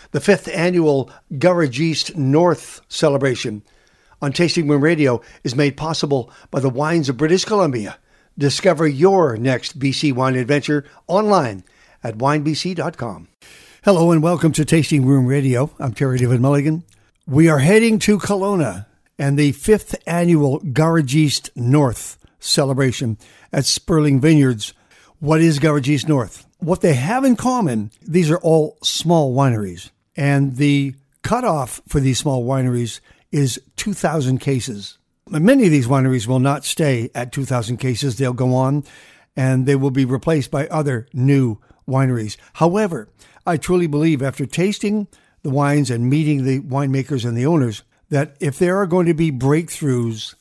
The 5th annual Gurridge East North celebration on Tasting Room Radio is made possible by the wines of British Columbia. Discover your next BC wine adventure online at winebc.com. Hello and welcome to Tasting Room Radio. I'm Terry David Mulligan. We are heading to Kelowna and the 5th annual Gurridge East North celebration at Sperling Vineyards. What is Gurridge East North? What they have in common, these are all small wineries. And the cutoff for these small wineries is 2,000 cases. Many of these wineries will not stay at 2,000 cases. They'll go on and they will be replaced by other new wineries. However, I truly believe after tasting the wines and meeting the winemakers and the owners that if there are going to be breakthroughs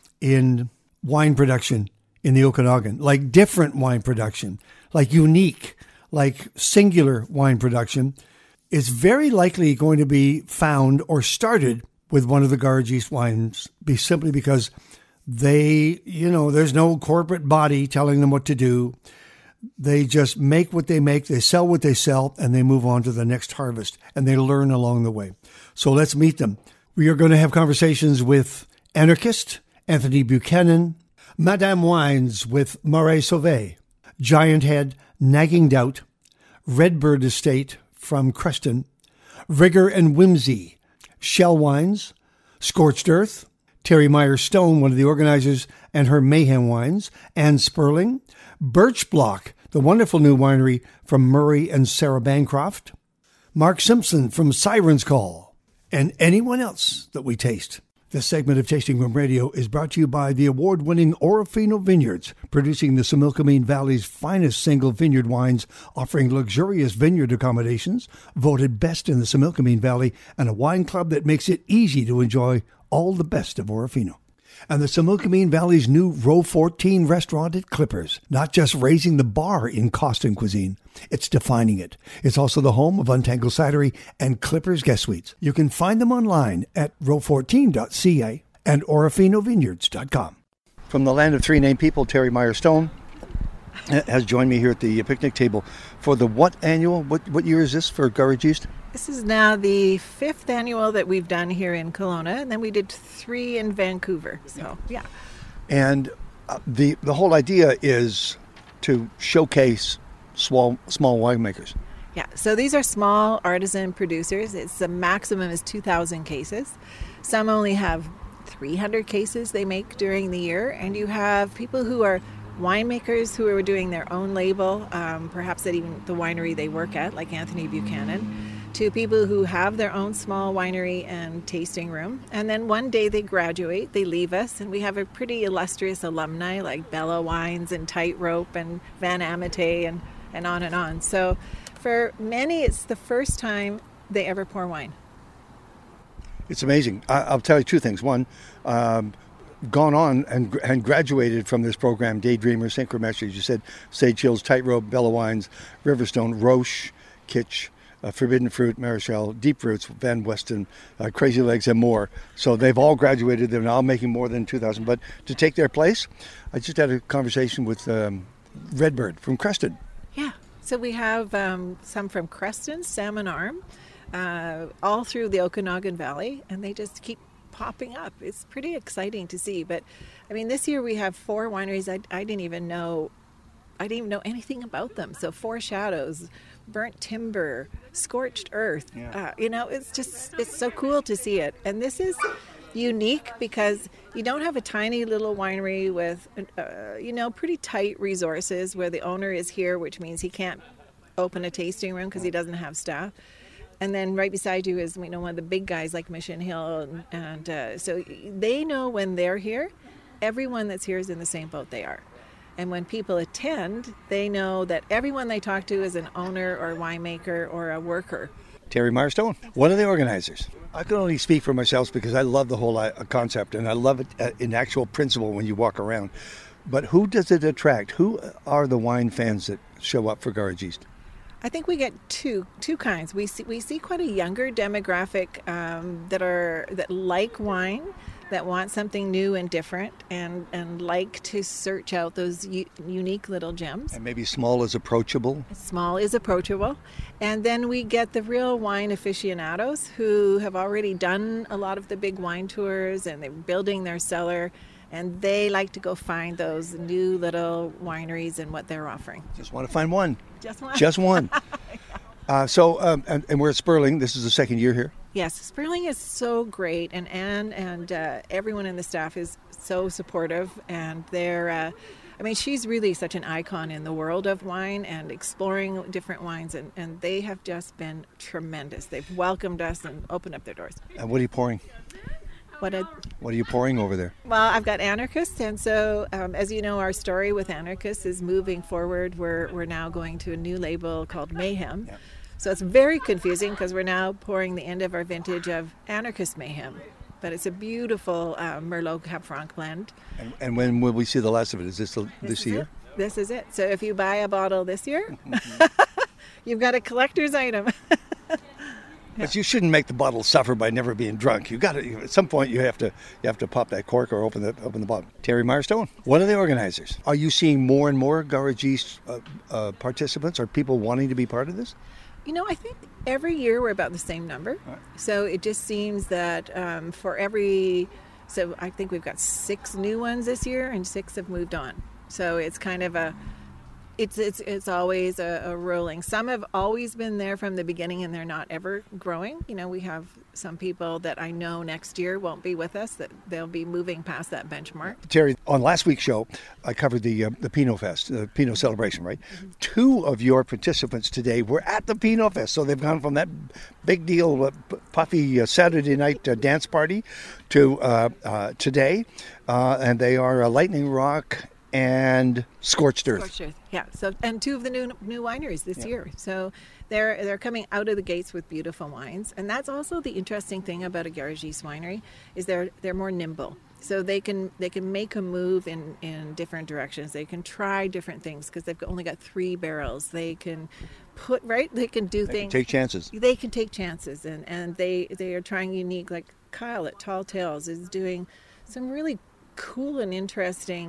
in wine production in the Okanagan, like different wine production, like unique, like singular wine production, is very likely going to be found or started with one of the Gurridge East wines, simply because they, there's no corporate body telling them what to do. They just make what they make, they sell what they sell, and they move on to the next harvest, and they learn along the way. So let's meet them. We are going to have conversations with Anarchist, Anthony Buchanan, Madame Wines with Marais Sauvé, Giant Head, Nagging Doubt, Redbird Estate from Creston, Rigor and Whimsy, Shell Wines, Scorched Earth, Terry Myers Stone, one of the organizers, and her Mayhem Wines, Anne Sperling, Birch Block, the wonderful new winery from Murray and Sarah Bancroft, Mark Simpson from Siren's Call, and anyone else that we taste. This segment of Tasting Room Radio is brought to you by the award-winning Orofino Vineyards, producing the Similkameen Valley's finest single vineyard wines, offering luxurious vineyard accommodations, voted best in the Similkameen Valley, and a wine club that makes it easy to enjoy all the best of Orofino. And the Similkameen Valley's new Row 14 restaurant at Clippers, not just raising the bar in costume cuisine, it's defining it. It's also the home of Untangled Cidery and Clippers Guest Suites. You can find them online at row14.ca and orofinovineyards.com. From the land of three named people, Terry Myers Stone has joined me here at the picnic table for the what annual? What year is this for Gurridge East? This is now the 5th annual that we've done here in Kelowna, and then we did 3 in Vancouver. So, yeah. And the whole idea is to showcase small winemakers. Yeah, so these are small artisan producers. The maximum is 2,000 cases. Some only have 300 cases they make during the year, and you have people who are winemakers who are doing their own label, perhaps at even the winery they work at, like Anthony Buchanan, to people who have their own small winery and tasting room. And then one day they graduate, they leave us, and we have a pretty illustrious alumni like Bella Wines and Tightrope and Van Amite and on and on. So for many, it's the first time they ever pour wine. It's amazing. I'll tell you 2 things. One, gone on and graduated from this program, Daydreamer, Synchrometrics, you said Sage Hills, Tightrope, Bella Wines, Riverstone, Roche, Kitsch, Forbidden Fruit, Marichal, Deep Roots, Van Weston, Crazy Legs, and more. So they've all graduated. They're now making more than 2,000. But to take their place, I just had a conversation with Redbird from Creston. Yeah. So we have some from Creston, Salmon Arm, all through the Okanagan Valley, and they just keep popping up. It's pretty exciting to see. But I mean, this year we have 4 wineries I didn't even know anything about them. So 4 Shadows, Burnt Timber, Scorched Earth. Yeah. It's so cool to see it. And this is unique because you don't have a tiny little winery with, pretty tight resources where the owner is here, which means he can't open a tasting room because he doesn't have staff. And then right beside you is, one of the big guys like Mission Hill. And so they know when they're here, everyone that's here is in the same boat they are. And when people attend, they know that everyone they talk to is an owner or winemaker or a worker. Terry Myers Stone, one of the organizers. I can only speak for myself because I love the whole concept, and I love it in actual principle when you walk around. But who does it attract? Who are the wine fans that show up for Gurridge East? I think we get two kinds. We see quite a younger demographic that like wine. that want something new and different and like to search out those unique little gems. And maybe small is approachable. Small is approachable. And then we get the real wine aficionados who have already done a lot of the big wine tours and they're building their cellar. And they like to go find those new little wineries and what they're offering. Just want to find one. Just one. Just one. And we're at Sperling. This is the second year here. Yes, Sperling is so great, and Anne and everyone in the staff is so supportive, and they're, she's really such an icon in the world of wine and exploring different wines, and they have just been tremendous. They've welcomed us and opened up their doors. And what are you pouring? What are you pouring over there? Well, I've got Anarchist, and so as you know, our story with Anarchist is moving forward. We're now going to a new label called Mayhem. Yeah. So it's very confusing because we're now pouring the end of our vintage of Anarchist Mayhem. But it's a beautiful Merlot Cab Franc blend. And when will we see the last of it? Is this year? This is it. So if you buy a bottle this year, you've got a collector's item. But you shouldn't make the bottle suffer by never being drunk. You got to, at some point you have to pop that cork or open the bottle. Terry Mirestone, one of the organizers. Are you seeing more and more Garage participants? Are people wanting to be part of this? I think every year we're about the same number. Right. So it just seems that so I think we've got 6 new ones this year and 6 have moved on. So it's kind of it's always a rolling. Some have always been there from the beginning and they're not ever growing. We have some people that I know next year won't be with us, that they'll be moving past that benchmark. Terry, on last week's show, I covered the Pinot Fest, the Pinot celebration, right? Mm-hmm. 2 of your participants today were at the Pinot Fest. So they've gone from that big deal, puffy Saturday night dance party to today. And they are Lightning Rock and Scorched Earth. Scorched Earth, yeah. So, and 2 of the new wineries this year. So they're coming out of the gates with beautiful wines, and that's also the interesting thing about a Garagiste winery is they're more nimble. So they can make a move in different directions. They can try different things because they've only got 3 barrels. They can They can do things. They can take chances. They can take chances, and they are trying unique. Like Kyle at Tall Tales is doing some really cool and interesting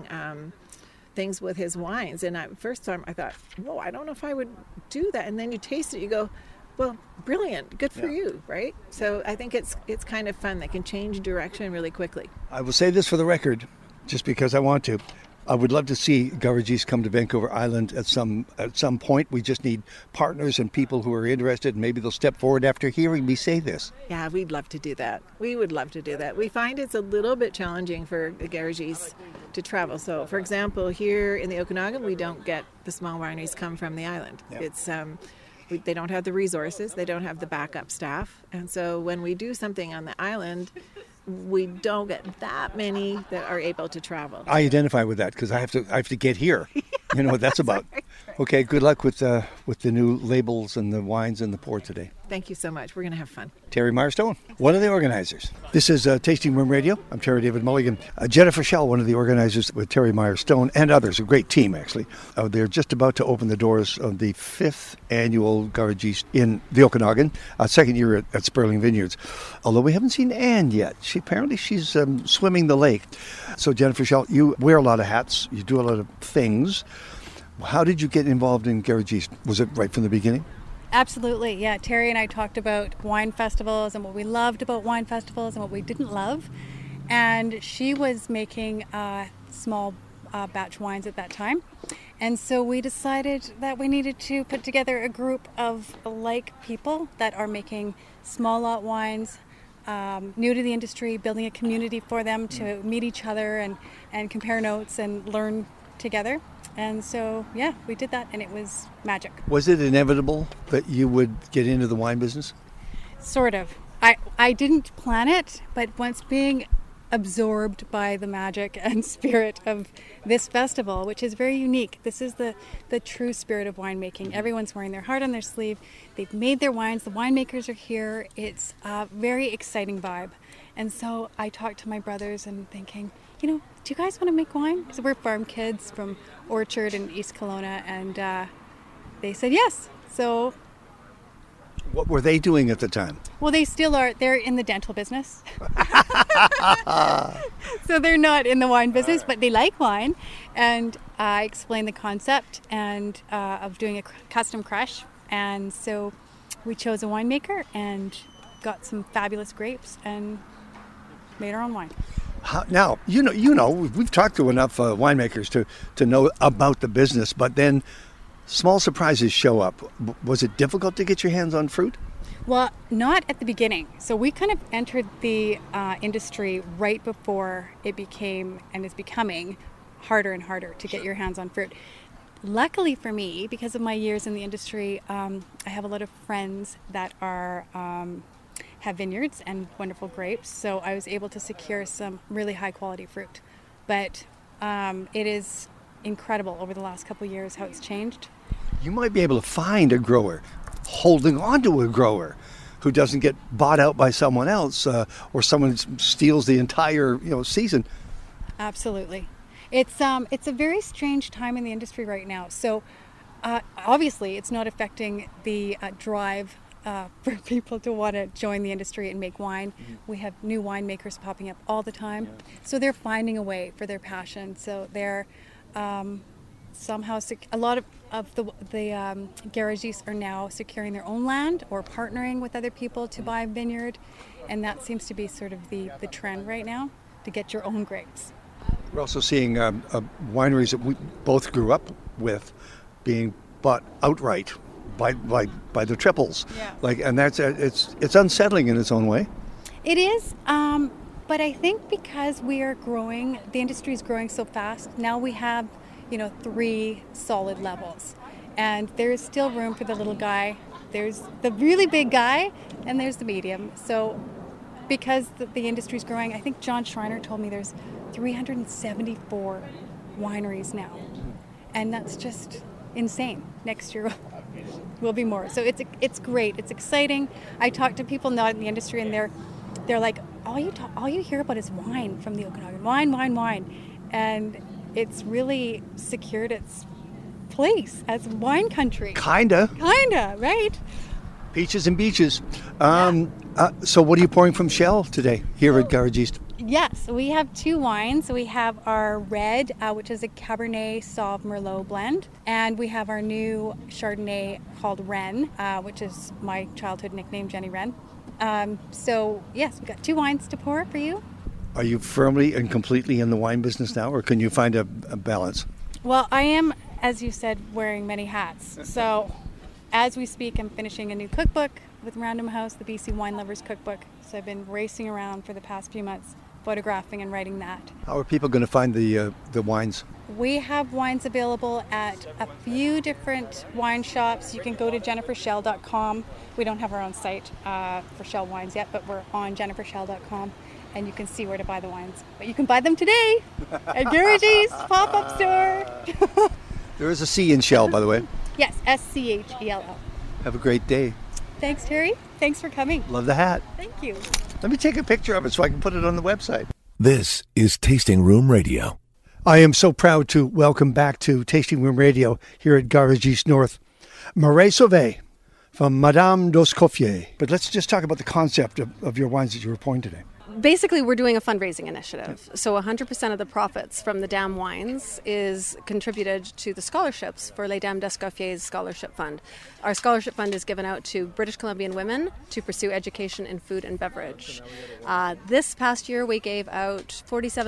things with his wines. And first time I thought, whoa, I don't know if I would do that. And then you taste it, you go, well, brilliant, good for you, right? So I think it's kind of fun. They can change direction really quickly. I will say this for the record, just because I want to. I would love to see Garagiste come to Vancouver Island at some point. We just need partners and people who are interested, and maybe they'll step forward after hearing me say this. Yeah, we'd love to do that. We would love to do that. We find it's a little bit challenging for the Garagiste to travel. So, for example, here in the Okanagan, we don't get the small wineries come from the island. Yeah. It's they don't have the resources, they don't have the backup staff, and so when we do something on the island, we don't get that many that are able to travel. I identify with that because I have to get here. You know what that's about. Right. Okay, good luck with the new labels and the wines and the pour today. Thank you so much. We're going to have fun. Terry Mirestone, one of the organizers. This is Tasting Room Radio. I'm Terry David Mulligan. Jennifer Schell, one of the organizers with Terry Mirestone and others, a great team actually. They're just about to open the doors of the 5th annual Garagiste in the Okanagan, second year at Sperling Vineyards. Although we haven't seen Anne yet. She's swimming the lake. So Jennifer Schell, you wear a lot of hats. You do a lot of things. How did you get involved in Garagiste? Was it right from the beginning? Absolutely, yeah. Terry and I talked about wine festivals and what we loved about wine festivals and what we didn't love. And she was making small batch wines at that time. And so we decided that we needed to put together a group of like people that are making small lot wines, new to the industry, building a community for them to meet each other and compare notes and learn together. And so, yeah, we did that, and it was magic. Was it inevitable that you would get into the wine business? Sort of. I didn't plan it, but once being absorbed by the magic and spirit of this festival, which is very unique. This is the true spirit of winemaking. Everyone's wearing their heart on their sleeve. They've made their wines. The winemakers are here. It's a very exciting vibe. And so I talked to my brothers and thinking, do you guys want to make wine? So we're farm kids from Orchard in East Kelowna, and they said yes. So What were they doing at the time? Well, they still are. They're in the dental business. So they're not in the wine business, but they like wine. And I explained the concept and of doing a custom crush. And so we chose a winemaker and got some fabulous grapes and made our own wine. Now, you know, we've talked to enough winemakers to know about the business, but then small surprises show up. Was it difficult to get your hands on fruit? Well, not at the beginning. So we kind of entered the industry right before it became and is becoming harder and harder to get your hands on fruit. Luckily for me, because of my years in the industry, I have a lot of friends that are have vineyards and wonderful grapes. So I was able to secure some really high quality fruit. But it is incredible over the last couple of years how it's changed. You might be able to find a grower holding on to a grower who doesn't get bought out by someone else or someone steals the entire season. Absolutely. It's a very strange time in the industry right now. So obviously it's not affecting the drive for people to want to join the industry and make wine. Mm-hmm. We have new winemakers popping up all the time. Yeah. So they're finding a way for their passion. So they're somehow a lot of the garagistes are now securing their own land or partnering with other people to buy a vineyard, and that seems to be sort of the trend right now, to get your own grapes. We're also seeing wineries that we both grew up with being bought outright by the triples. Yeah. And that's it's unsettling in its own way. It is. But I think because we are growing, the industry is growing so fast, now we have 3 solid levels. And there's still room for the little guy. There's the really big guy, and there's the medium. So because the industry is growing, I think John Schreiner told me there's 374 wineries now. And that's just insane. Next year will be more. So it's great. It's exciting. I talk to people not in the industry, and they're like, all you hear about is wine from the Okanagan. Wine. And it's really secured its place as wine country. Kinda, right? Peaches and beaches. So what are you pouring from Shell today here at Garagiste? Yes, we have 2 wines. We have our red, which is a Cabernet Sauv Merlot blend. And we have our new Chardonnay called Wren, which is my childhood nickname, Jenny Wren. So yes, we've got 2 wines to pour for you. Are you firmly and completely in the wine business now, or can you find a balance? Well, I am, as you said, wearing many hats. So as we speak, I'm finishing a new cookbook with Random House, the BC Wine Lovers Cookbook. So I've been racing around for the past few months, photographing and writing that. How are people going to find the wines? We have wines available at a few different wine shops. You can go to jennifershell.com. We don't have our own site for Shell wines yet, but we're on jennifershell.com, and you can see where to buy the wines. But you can buy them today at Garagiste pop-up store. There is a C in Shell, by the way. Yes, SCHELL. Have a great day. Thanks, Terry. Thanks for coming. Love the hat. Thank you. Let me take a picture of it so I can put it on the website. This is Tasting Room Radio. I am so proud to welcome back to Tasting Room Radio here at Garagiste North, Mireille Sauvé from Madame d'Escoffier. But let's just talk about the concept of your wines that you were pouring today. Basically, we're doing a fundraising initiative. So 100% of the profits from the Dame wines is contributed to the scholarships for Les Dames d'Escoffier's Scholarship Fund. Our scholarship fund is given out to British Columbian women to pursue education in food and beverage. This past year, we gave out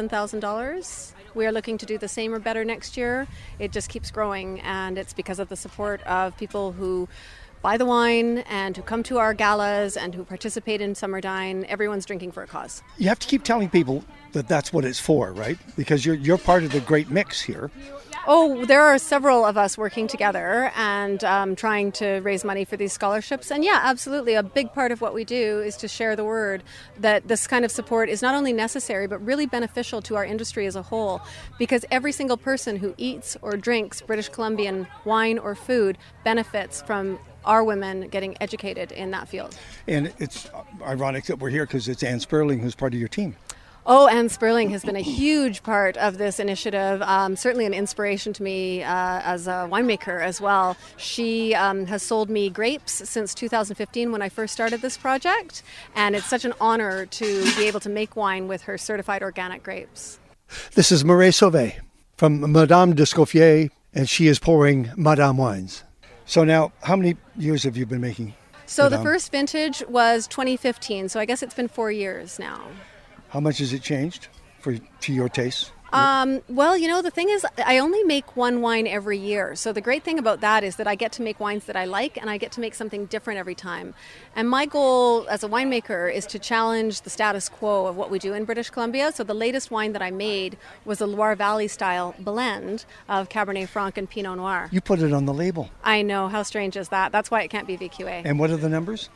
$47,000. We are looking to do the same or better next year. It just keeps growing, and it's because of the support of people who buy the wine and who come to our galas and who participate in Summer Dine. Everyone's drinking for a cause. You have to keep telling people that that's what it's for, right? Because you're part of the great mix here. Oh, there are several of us working together and trying to raise money for these scholarships. And yeah, absolutely. A big part of what we do is to share the word that this kind of support is not only necessary, but really beneficial to our industry as a whole. Because every single person who eats or drinks British Columbian wine or food benefits from our women getting educated in that field. And it's ironic that we're here because it's Anne Sperling who's part of your team. Oh, Anne Sperling has been a huge part of this initiative, certainly an inspiration to me as a winemaker as well. She has sold me grapes since 2015 when I first started this project, and it's such an honor to be able to make wine with her certified organic grapes. This is Mireille Sauvé from Madame d'Escoffier, and she is pouring Madame wines. So now, how many years have you been making? So Madame? The first vintage was 2015, so I guess it's been 4 years now. How much has it changed to your taste? Well, the thing is, I only make one wine every year. So the great thing about that is that I get to make wines that I like, and I get to make something different every time. And my goal as a winemaker is to challenge the status quo of what we do in British Columbia. So the latest wine that I made was a Loire Valley style blend of Cabernet Franc and Pinot Noir. You put it on the label. I know, how strange is that? That's why it can't be VQA. And what are the numbers?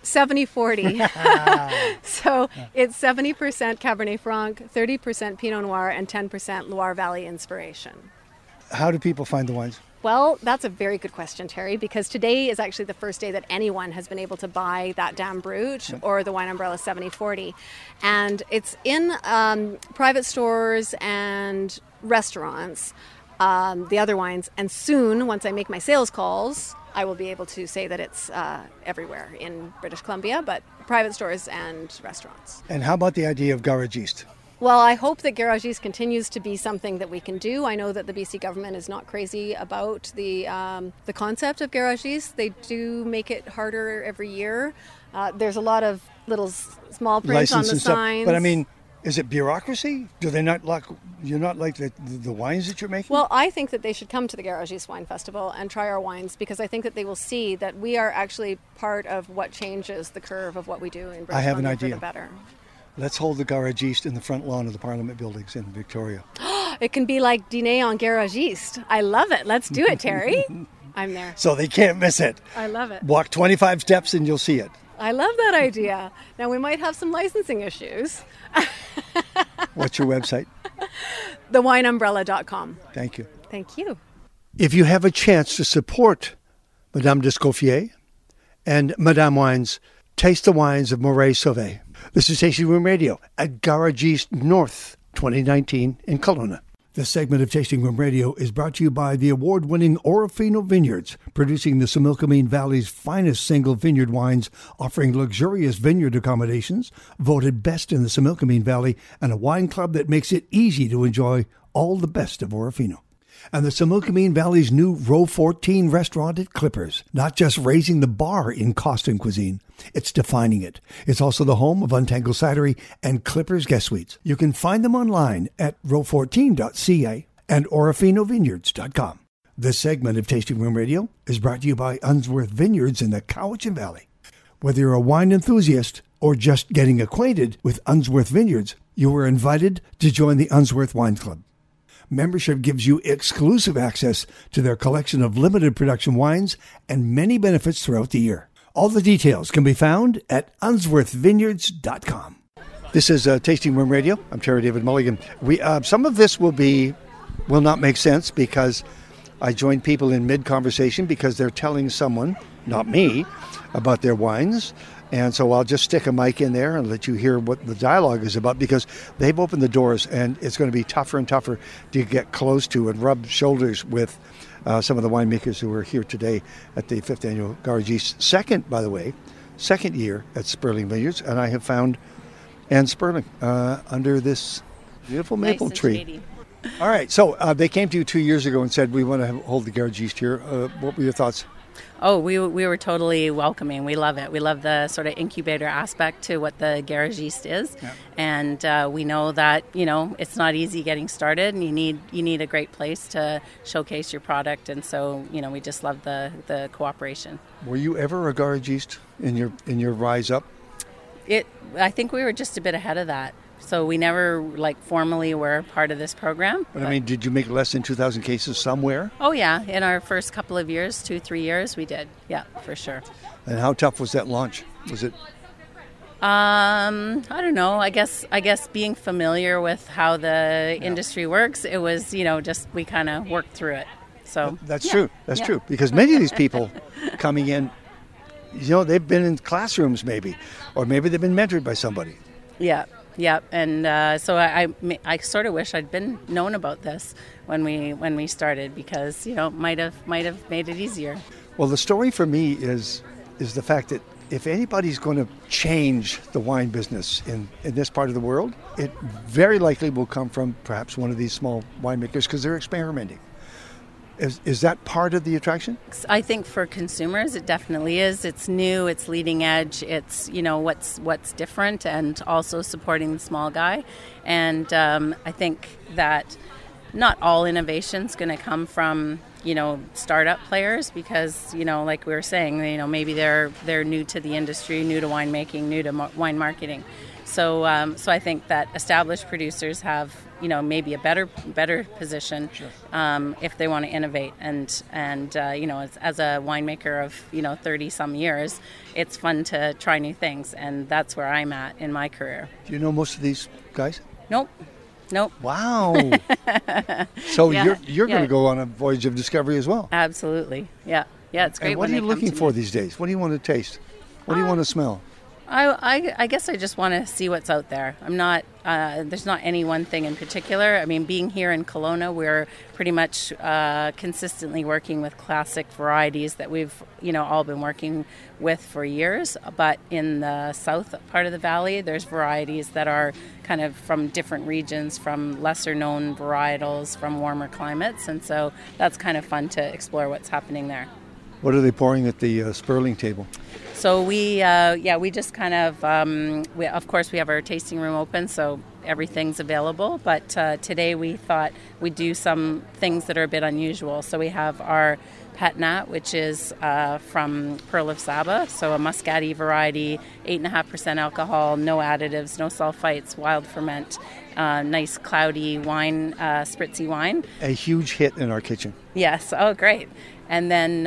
70-40. So it's 70% Cabernet Franc, 30% Pinot Noir, and 10% Loire Valley inspiration. How do people find the wines? Well, that's a very good question, Terry, because today is actually the first day that anyone has been able to buy that Dame Brut or the Wine Umbrella 70-40. And it's in private stores and restaurants, the other wines. And soon, once I make my sales calls, I will be able to say that it's everywhere in British Columbia, but private stores and restaurants. And how about the idea of garagiste? Well, I hope that garagiste continues to be something that we can do. I know that the BC government is not crazy about the concept of garagiste. They do make it harder every year. There's a lot of little small print on the signs. But I mean, is it bureaucracy? Do they not like, you're not like the wines that you're making? Well, I think that they should come to the Garagiste Wine Festival and try our wines, because I think that they will see that we are actually part of what changes the curve of what we do in British I have an Columbia idea. for the better. Let's hold the garagiste in the front lawn of the Parliament buildings in Victoria. It can be like dîner en garagiste. I love it. Let's do it, Terry. I'm there. So they can't miss it. I love it. Walk 25 steps and you'll see it. I love that idea. Now, we might have some licensing issues. What's your website? thewineumbrella.com. Thank you. Thank you. If you have a chance to support Madame d'Escoffier and Madame Wines, taste the wines of Mireille Sauvé. This is Tasting Room Radio at Garagiste North 2019 in Kelowna. This segment of Tasting Room Radio is brought to you by the award-winning Orofino Vineyards, producing the Similkameen Valley's finest single vineyard wines, offering luxurious vineyard accommodations, voted best in the Similkameen Valley, and a wine club that makes it easy to enjoy all the best of Orofino. And the Similkameen Valley's new Row 14 restaurant at Clippers, not just raising the bar in cost and cuisine, it's defining it. It's also the home of Untangled Cidery and Clippers Guest Suites. You can find them online at row14.ca and orofinovineyards.com. This segment of Tasting Room Radio is brought to you by Unsworth Vineyards in the Cowichan Valley. Whether you're a wine enthusiast or just getting acquainted with Unsworth Vineyards, you are invited to join the Unsworth Wine Club. Membership gives you exclusive access to their collection of limited production wines and many benefits throughout the year. All the details can be found at unsworthvineyards.com. This is Tasting Room Radio. I'm Terry David Mulligan. Some of this will not make sense because I join people in mid-conversation because they're telling someone, not me, about their wines. And so I'll just stick a mic in there and let you hear what the dialogue is about, because they've opened the doors and it's going to be tougher and tougher to get close to and rub shoulders with some of the winemakers who are here today at the 5th Annual Garagiste. Second year at Sperling Vineyards. And I have found Anne Sperling under this beautiful maple tree. Shady. All right. So they came to you 2 years ago and said, we want to hold the Garagiste here. What were your thoughts? Oh, we were totally welcoming. We love it. We love the sort of incubator aspect to what the Garagiste is. Yeah. And we know that, it's not easy getting started, and you need a great place to showcase your product. And so, we just love the cooperation. Were you ever a Garagiste in your rise up? I think we were just a bit ahead of that. So we never formally were part of this program. But I mean, did you make less than 2,000 cases somewhere? Oh yeah, in our first couple of years, 2-3 years, we did. Yeah, for sure. And how tough was that launch? Was it? I don't know. I guess being familiar with how the industry works, it was just we kind of worked through it. So that's true. That's true, because many of these people coming in, they've been in classrooms maybe, or maybe they've been mentored by somebody. Yeah. Yep, and so I sort of wish I'd been known about this when we started, because might have made it easier. Well, the story for me is the fact that if anybody's going to change the wine business in this part of the world, it very likely will come from perhaps one of these small winemakers, because they're experimenting. Is that part of the attraction? I think for consumers, it definitely is. It's new, it's leading edge, it's what's different, and also supporting the small guy. And I think that not all innovation's going to come from startup players, because like we were saying, maybe they're new to the industry, new to winemaking, new to wine marketing. So I think that established producers have maybe a better position if they want to innovate. And as a winemaker of 30 some years, it's fun to try new things, and that's where I'm at in my career. Do you know most of these guys? Nope. Wow. So you're going to go on a voyage of discovery as well. Absolutely. Yeah, it's great. And what are you looking for these days? What do you want to taste? What do you want to smell? I guess I just want to see what's out there. I'm not. There's not any one thing in particular. I mean, being here in Kelowna, we're pretty much consistently working with classic varieties that we've all been working with for years. But in the south part of the valley, there's varieties that are kind of from different regions, from lesser known varietals, from warmer climates, and so that's kind of fun to explore what's happening there. What are they pouring at the Sperling table? So we just kind of, of course we have our tasting room open, so everything's available. But today we thought we'd do some things that are a bit unusual. So we have our Pet Nat, which is from Pearl of Saba, so a Muscati variety, 8.5% alcohol, no additives, no sulfites, wild ferment, nice cloudy wine, spritzy wine. A huge hit in our kitchen. Yes. Oh, great. And then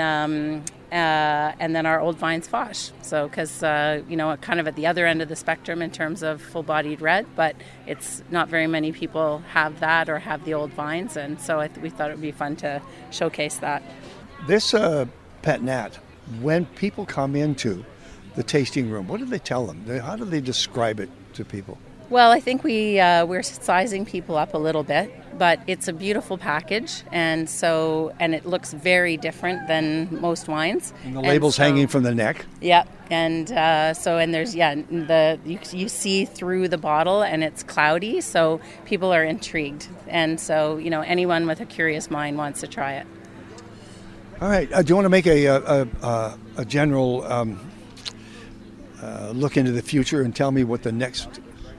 our Old Vines Foch. So, because kind of at the other end of the spectrum in terms of full-bodied red, but it's not very many people have that or have the Old Vines, and so we thought it would be fun to showcase that. This Pet Nat, when people come into the tasting room, what do they tell them? How do they describe it to people? Well, I think we're sizing people up a little bit, but it's a beautiful package, and it looks very different than most wines. And the label's hanging from the neck. Yep, and there's you see through the bottle, and it's cloudy, so people are intrigued, and so anyone with a curious mind wants to try it. All right, do you want to make a general look into the future and tell me what the next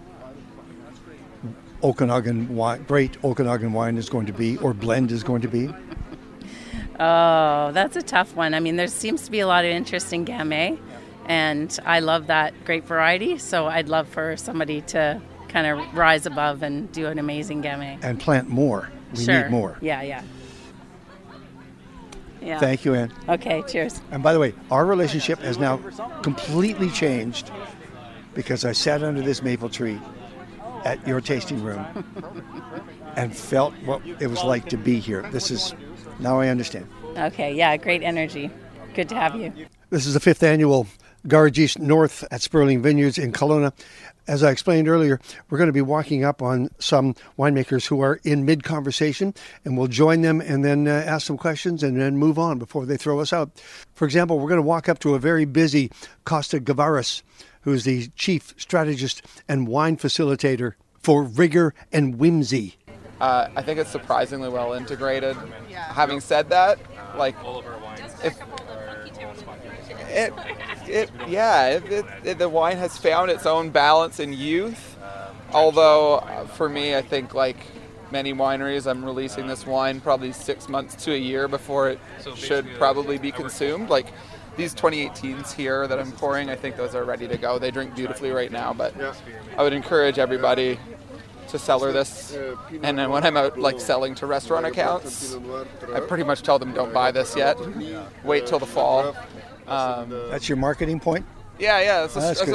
great Okanagan wine is going to be, or blend is going to be? Oh, that's a tough one. I mean, there seems to be a lot of interest in Gamay, and I love that grape variety, so I'd love for somebody to kind of rise above and do an amazing Gamay. And plant more. We need more. Yeah. Thank you, Anne. Okay, cheers. And by the way, our relationship has now completely changed because I sat under this maple tree at your tasting room and felt what it was like to be here. Now I understand. Okay, yeah, great energy. Good to have you. This is the 5th annual Garage North at Sperling Vineyards in Kelowna. As I explained earlier, we're going to be walking up on some winemakers who are in mid-conversation, and we'll join them and then ask some questions and then move on before they throw us out. For example, we're going to walk up to a very busy Costa Gavaris, who's the chief strategist and wine facilitator for Rigor and Whimsy. I think it's surprisingly well integrated. Having said that, the wine has found its own balance in youth. Although, for me, I think like many wineries, I'm releasing this wine probably 6 months to a year before it should probably be consumed. Like these 2018s here that I'm pouring, I think those are ready to go. They drink beautifully right now, but I would encourage everybody to cellar this. And then when I'm out selling to restaurant accounts, I pretty much tell them don't buy this yet. Wait till the fall. That's your marketing point? Yeah. It's a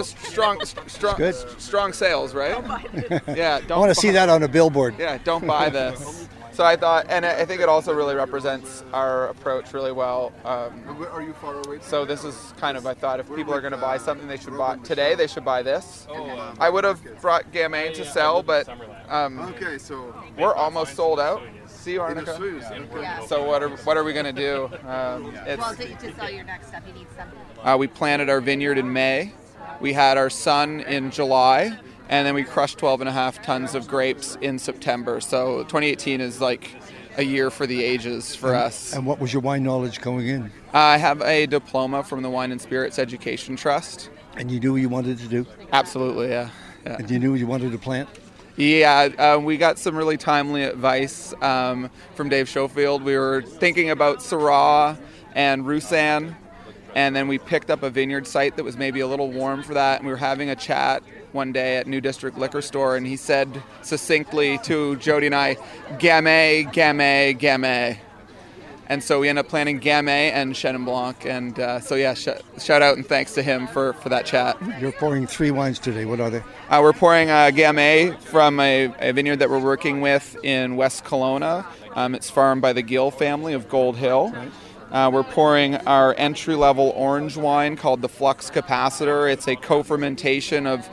strong sales, right? Yeah. I want to see that on a billboard. Yeah, don't buy this. So I thought, and I think it also really represents our approach really well. Are you far away? So this is kind of, I thought, if people are going to buy something, they should buy today. They should buy this. I would have brought Gamay to sell, but okay, so we're almost sold out. See you, Arnica. So what are we going to do? To sell your next stuff, you need something. We planted our vineyard in May. We had our son in July. And then we crushed 12.5 tons of grapes in September. So 2018 is like a year for the ages for us. And what was your wine knowledge going in? I have a diploma from the Wine and Spirits Education Trust. And you knew what you wanted to do? Absolutely, yeah. And you knew what you wanted to plant? Yeah, we got some really timely advice from Dave Schofield. We were thinking about Syrah and Roussanne, and then we picked up a vineyard site that was maybe a little warm for that, and we were having a chat one day at New District Liquor Store, and he said succinctly to Jody and I, Gamay, Gamay, Gamay. And so we ended up planting Gamay and Chenin Blanc, and shout out and thanks to him for that chat. You're pouring 3 wines today. What are they? We're pouring Gamay from a vineyard that we're working with in West Kelowna. It's farmed by the Gill family of Gold Hill. Right. We're pouring our entry-level orange wine called the Flux Capacitor. It's a co-fermentation of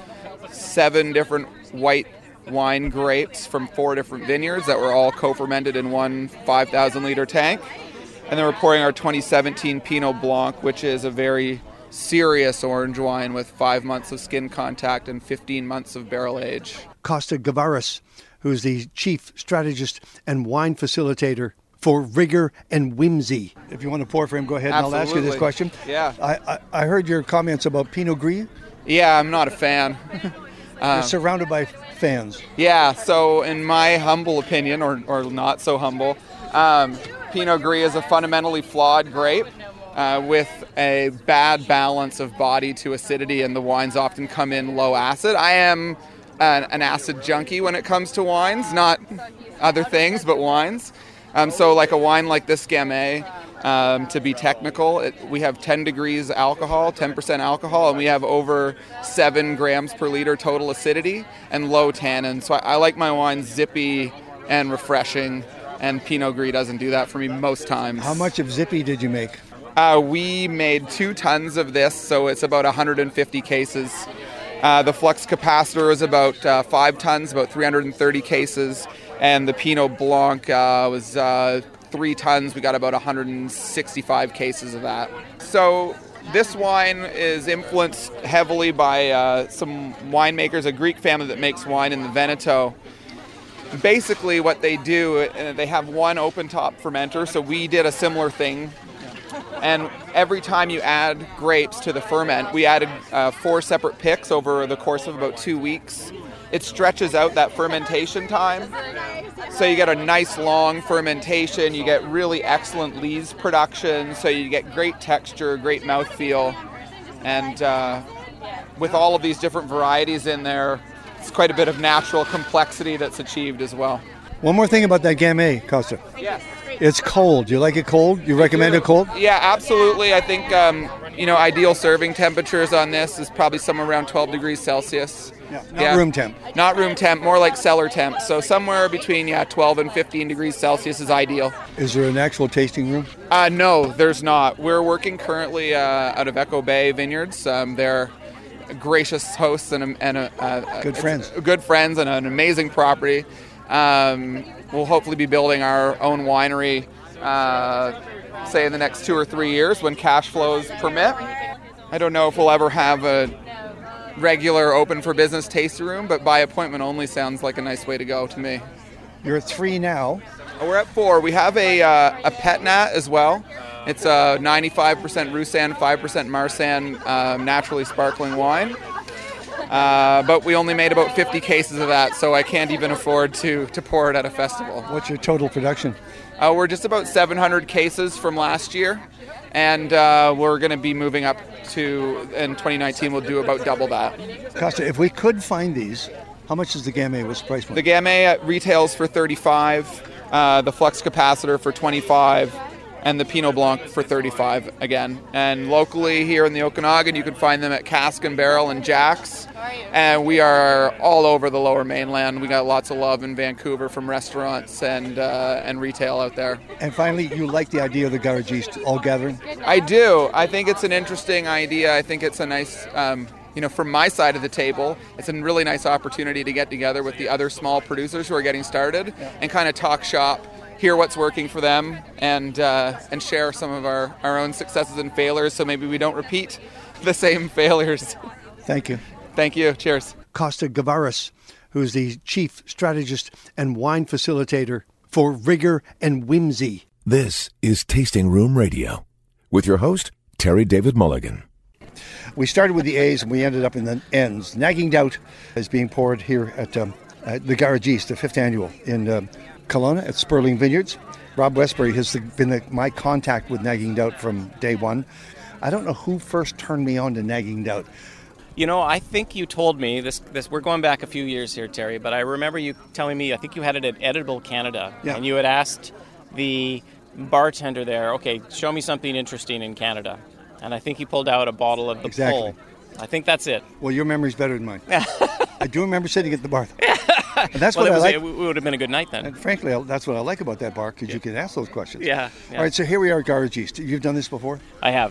7 different white wine grapes from 4 different vineyards that were all co-fermented in one 5,000-liter tank. And then we're pouring our 2017 Pinot Blanc, which is a very serious orange wine with 5 months of skin contact and 15 months of barrel age. Costa Gavaris, who is the chief strategist and wine facilitator for Rigor and Whimsy. If you want to pour for him, go ahead. Absolutely. And I'll ask you this question. Yeah. I heard your comments about Pinot Gris. Yeah, I'm not a fan. You're surrounded by fans. Yeah, so in my humble opinion, or not so humble, Pinot Gris is a fundamentally flawed grape with a bad balance of body to acidity, and the wines often come in low acid. I am an acid junkie when it comes to wines, not other things, but wines. So like a wine like this Gamay, to be technical, we have 10 degrees alcohol, 10% alcohol, and we have over 7 grams per liter total acidity and low tannin. So I like my wines zippy and refreshing, and Pinot Gris doesn't do that for me most times. How much of zippy did you make? We made 2 tons of this, so it's about 150 cases. The Flux Capacitor is about 5 tons, about 330 cases, and the Pinot Blanc was 3 tons. We got about 165 cases of that. So this wine is influenced heavily by some winemakers, a Greek family that makes wine in the Veneto. Basically what they do, they have one open top fermenter, so we did a similar thing. And every time you add grapes to the ferment, we added 4 separate picks over the course of about 2 weeks. It stretches out that fermentation time. So you get a nice long fermentation, you get really excellent lees production, so you get great texture, great mouthfeel. And with all of these different varieties in there, it's quite a bit of natural complexity that's achieved as well. One more thing about that Gamay, Costa. Yes. It's cold. You like it cold? You recommend it cold? Yeah, absolutely. I think, ideal serving temperatures on this is probably somewhere around 12 degrees Celsius. Not room temp. Not room temp, more like cellar temp. So somewhere between 12 and 15 degrees Celsius is ideal. Is there an actual tasting room? No, there's not. We're working currently out of Echo Bay Vineyards. They're gracious hosts and good friends. Good friends and an amazing property. We'll hopefully be building our own winery, say in the next 2 or 3 years when cash flows permit. I don't know if we'll ever have a regular open for business tasting room, but by appointment only sounds like a nice way to go to me. You're at 3 now. We're at 4. We have a pet nat as well. It's a 95% Roussanne, 5% Marsanne naturally sparkling wine. But we only made about 50 cases of that, so I can't even afford to pour it at a festival. What's your total production? We're just about 700 cases from last year, and we're going to be moving up to, in 2019, we'll do about double that. Costa, if we could find these, how much is the Gamay? What's the price point? The Gamay retails for $35, the Flux Capacitor for $25, and the Pinot Blanc for $35 again. And locally here in the Okanagan, you can find them at Cask and Barrel and Jack's. And we are all over the Lower Mainland. We got lots of love in Vancouver from restaurants and retail out there. And finally, you like the idea of the Garagiste all gathering? I do. I think it's an interesting idea. I think it's a nice, from my side of the table, it's a really nice opportunity to get together with the other small producers who are getting started and kind of talk shop, hear what's working for them, and share some of our own successes and failures so maybe we don't repeat the same failures. Thank you. Thank you. Cheers. Costa Gavaris, who is the chief strategist and wine facilitator for Rigor and Whimsy. This is Tasting Room Radio with your host, Terry David Mulligan. We started with the A's and we ended up in the N's. Nagging Doubt is being poured here at the Garagiste, the 5th annual, in Kelowna at Sperling Vineyards. Rob Westbury has been my contact with Nagging Doubt from day one. I don't know who first turned me on to Nagging Doubt. I think you told me this. We're going back a few years here, Terry, but I remember you telling me, I think you had it at Edible Canada, and you had asked the bartender there, okay, show me something interesting in Canada. And I think he pulled out a bottle of the Pull. I think that's it. Well, your memory's better than mine. I do remember sitting at the bar. And that's what I like. It would have been a good night then. And frankly, that's what I like about that bar, because you can ask those questions. Yeah. All right, so here we are at Garagiste. You've done this before? I have.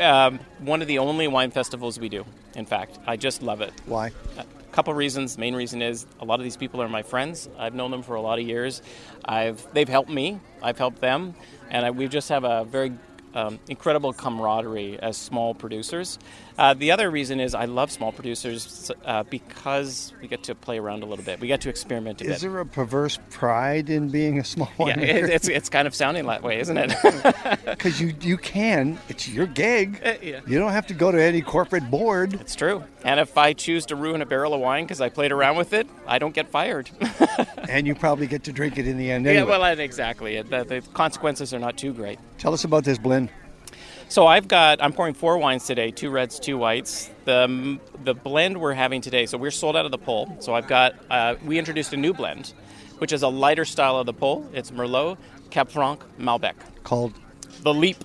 One of the only wine festivals we do, in fact. I just love it. Why? A couple reasons. Main reason is a lot of these people are my friends. I've known them for a lot of years. They've helped me. I've helped them. And we just have a very incredible camaraderie as small producers. The other reason is I love small producers because we get to play around a little bit. We get to experiment a bit. Is there a perverse pride in being a small winemaker? Yeah, it's kind of sounding that way, isn't it? Because you can. It's your gig. Yeah. You don't have to go to any corporate board. It's true. And if I choose to ruin a barrel of wine because I played around with it, I don't get fired. And you probably get to drink it in the end anyway. Yeah, well, exactly. The consequences are not too great. Tell us about this blend. So I'm pouring 4 wines today, 2 reds, 2 whites. The blend we're having today, so we're sold out of the Pull. So we introduced a new blend, which is a lighter style of the Pull. It's Merlot, Cab Franc, Malbec. Called? The Leap.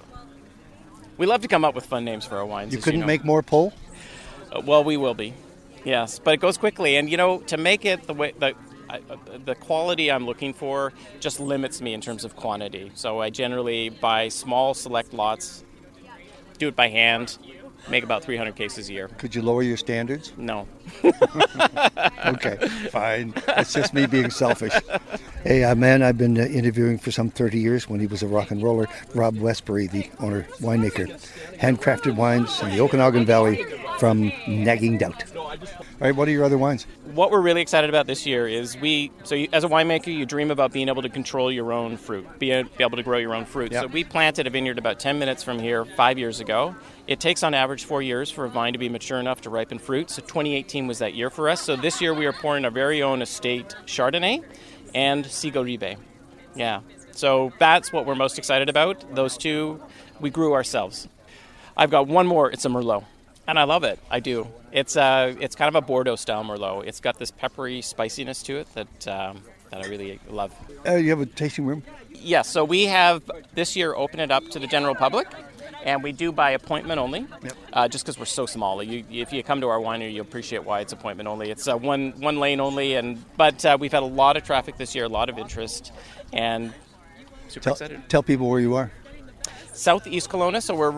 We love to come up with fun names for our wines. You couldn't make more Pull? Well, we will be. Yes, but it goes quickly. And, to make it the way... The quality I'm looking for just limits me in terms of quantity. So I generally buy small select lots, do it by hand, make about 300 cases a year. Could you lower your standards? No. Okay, fine. That's just me being selfish. Hey, a man I've been interviewing for some 30 years when he was a rock and roller, Rob Westbury, the owner, winemaker. Handcrafted wines in the Okanagan Valley from Nagging Doubt. All right, what are your other wines? What we're really excited about this year is as a winemaker, you dream about being able to control your own fruit, be able to grow your own fruit. Yep. So we planted a vineyard about 10 minutes from here 5 years ago. It takes on average 4 years for a vine to be mature enough to ripen fruit. So 2018 was that year for us. So this year we are pouring our very own estate Chardonnay and Sigo Ribe. Yeah. So that's what we're most excited about. Those two we grew ourselves. I've got one more. It's a Merlot. And I love it. I do. It's kind of a Bordeaux-style Merlot. It's got this peppery spiciness to it that I really love. You have a tasting room? Yes. So we have this year opened it up to the general public, and we do by appointment only. Yep. Just because we're so small. If you come to our winery, you'll appreciate why it's appointment only. It's one lane only, but we've had a lot of traffic this year, a lot of interest, and super excited. Tell people where you are. Southeast Kelowna, so we're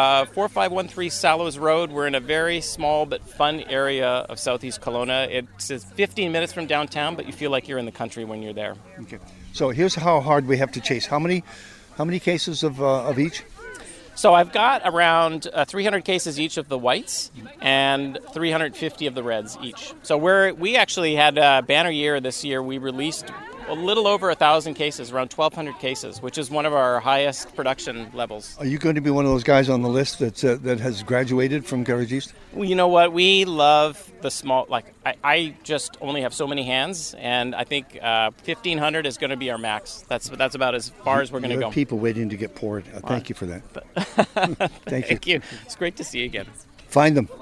4513 Sallows Road. We're in a very small but fun area of Southeast Kelowna. It's 15 minutes from downtown, but you feel like you're in the country when you're there. Okay. So here's how hard we have to chase. How many cases of each? So I've got around 300 cases each of the whites and 350 of the reds each. So we actually had a banner year this year. We released a little over 1,000 cases, around 1,200 cases, which is one of our highest production levels. Are you going to be one of those guys on the list that has graduated from Garagiste? Well, you know what? We love the small, I just only have so many hands, and I think 1,500 is going to be our max. That's about as far as we're going to go. People waiting to get poured. Thank you for that. Thank you. It's great to see you again. Find them,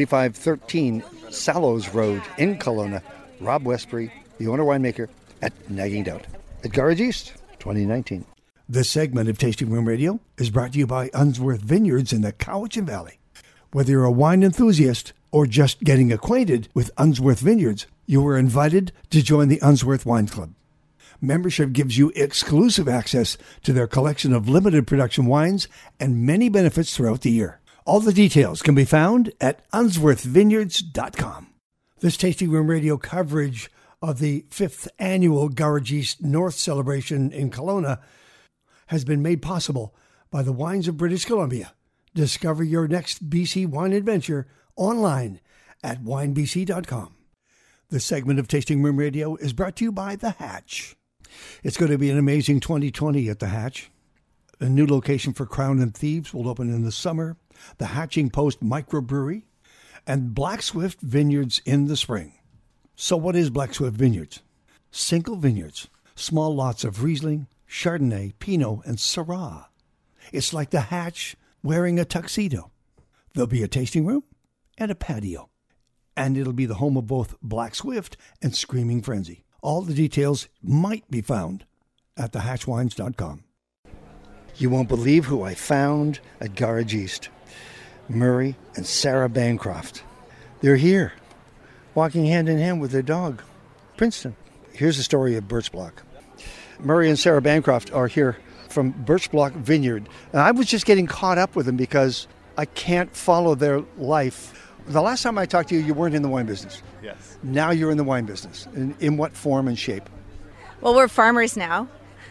4513 Sallows Road in Kelowna. Rob Westbury, the owner winemaker at Nagging Doubt at Garagiste 2019. This segment of Tasting Room Radio is brought to you by Unsworth Vineyards in the Cowichan Valley. Whether you're a wine enthusiast or just getting acquainted with Unsworth Vineyards, you are invited to join the Unsworth Wine Club. Membership gives you exclusive access to their collection of limited production wines and many benefits throughout the year. All the details can be found at unsworthvineyards.com. This Tasting Room Radio coverage of the 5th Annual Garage East North Celebration in Kelowna has been made possible by the Wines of British Columbia. Discover your next BC wine adventure online at winebc.com. This segment of Tasting Room Radio is brought to you by The Hatch. It's going to be an amazing 2020 at The Hatch. A new location for Crown and Thieves will open in the summer, the Hatching Post Microbrewery, and Black Swift Vineyards in the spring. So what is Black Swift Vineyards? Single vineyards, small lots of Riesling, Chardonnay, Pinot, and Syrah. It's like The Hatch wearing a tuxedo. There'll be a tasting room and a patio. And it'll be the home of both Black Swift and Screaming Frenzy. All the details might be found at thehatchwines.com. You won't believe who I found at Garage East. Murray and Sarah Bancroft. They're here, walking hand in hand with their dog, Princeton. Here's the story of Birch Block. Murray and Sarah Bancroft are here from Birch Block Vineyard. And I was just getting caught up with them because I can't follow their life. The last time I talked to you, you weren't in the wine business. Yes. Now you're in the wine business. In what form and shape? Well, we're farmers now.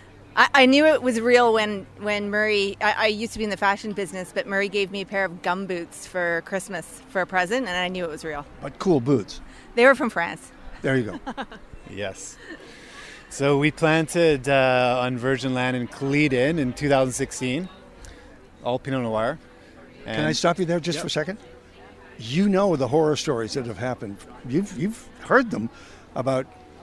I knew it was real when Murray, I used to be in the fashion business, but Murray gave me a pair of gum boots for Christmas for a present, and I knew it was real. But cool boots. They were from France. There you go. Yes. So we planted on virgin land in Cleedon in 2016, all Pinot Noir. And can I stop you there just for a second? You know the horror stories that have happened. You've heard them about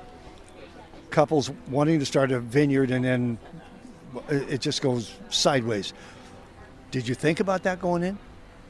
couples wanting to start a vineyard and then it just goes sideways. Did you think about that going in?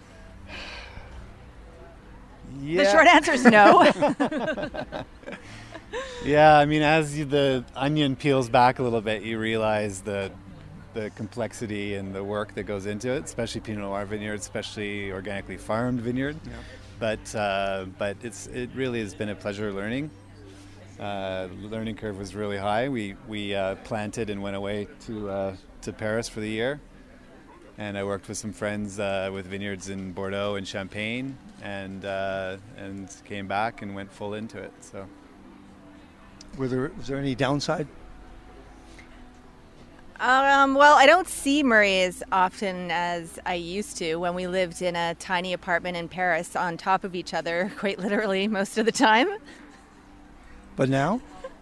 Yeah. The short answer is no. Yeah, I mean, as the onion peels back a little bit, you realize the complexity and the work that goes into it, especially Pinot Noir vineyards, especially organically farmed vineyard. Yeah. But it really has been a pleasure learning. The learning curve was really high. We planted and went away to Paris for the year, and I worked with some friends with vineyards in Bordeaux and Champagne, and came back and went full into it. So. Was there any downside? Well, I don't see Murray as often as I used to when we lived in a tiny apartment in Paris on top of each other, quite literally most of the time. But now?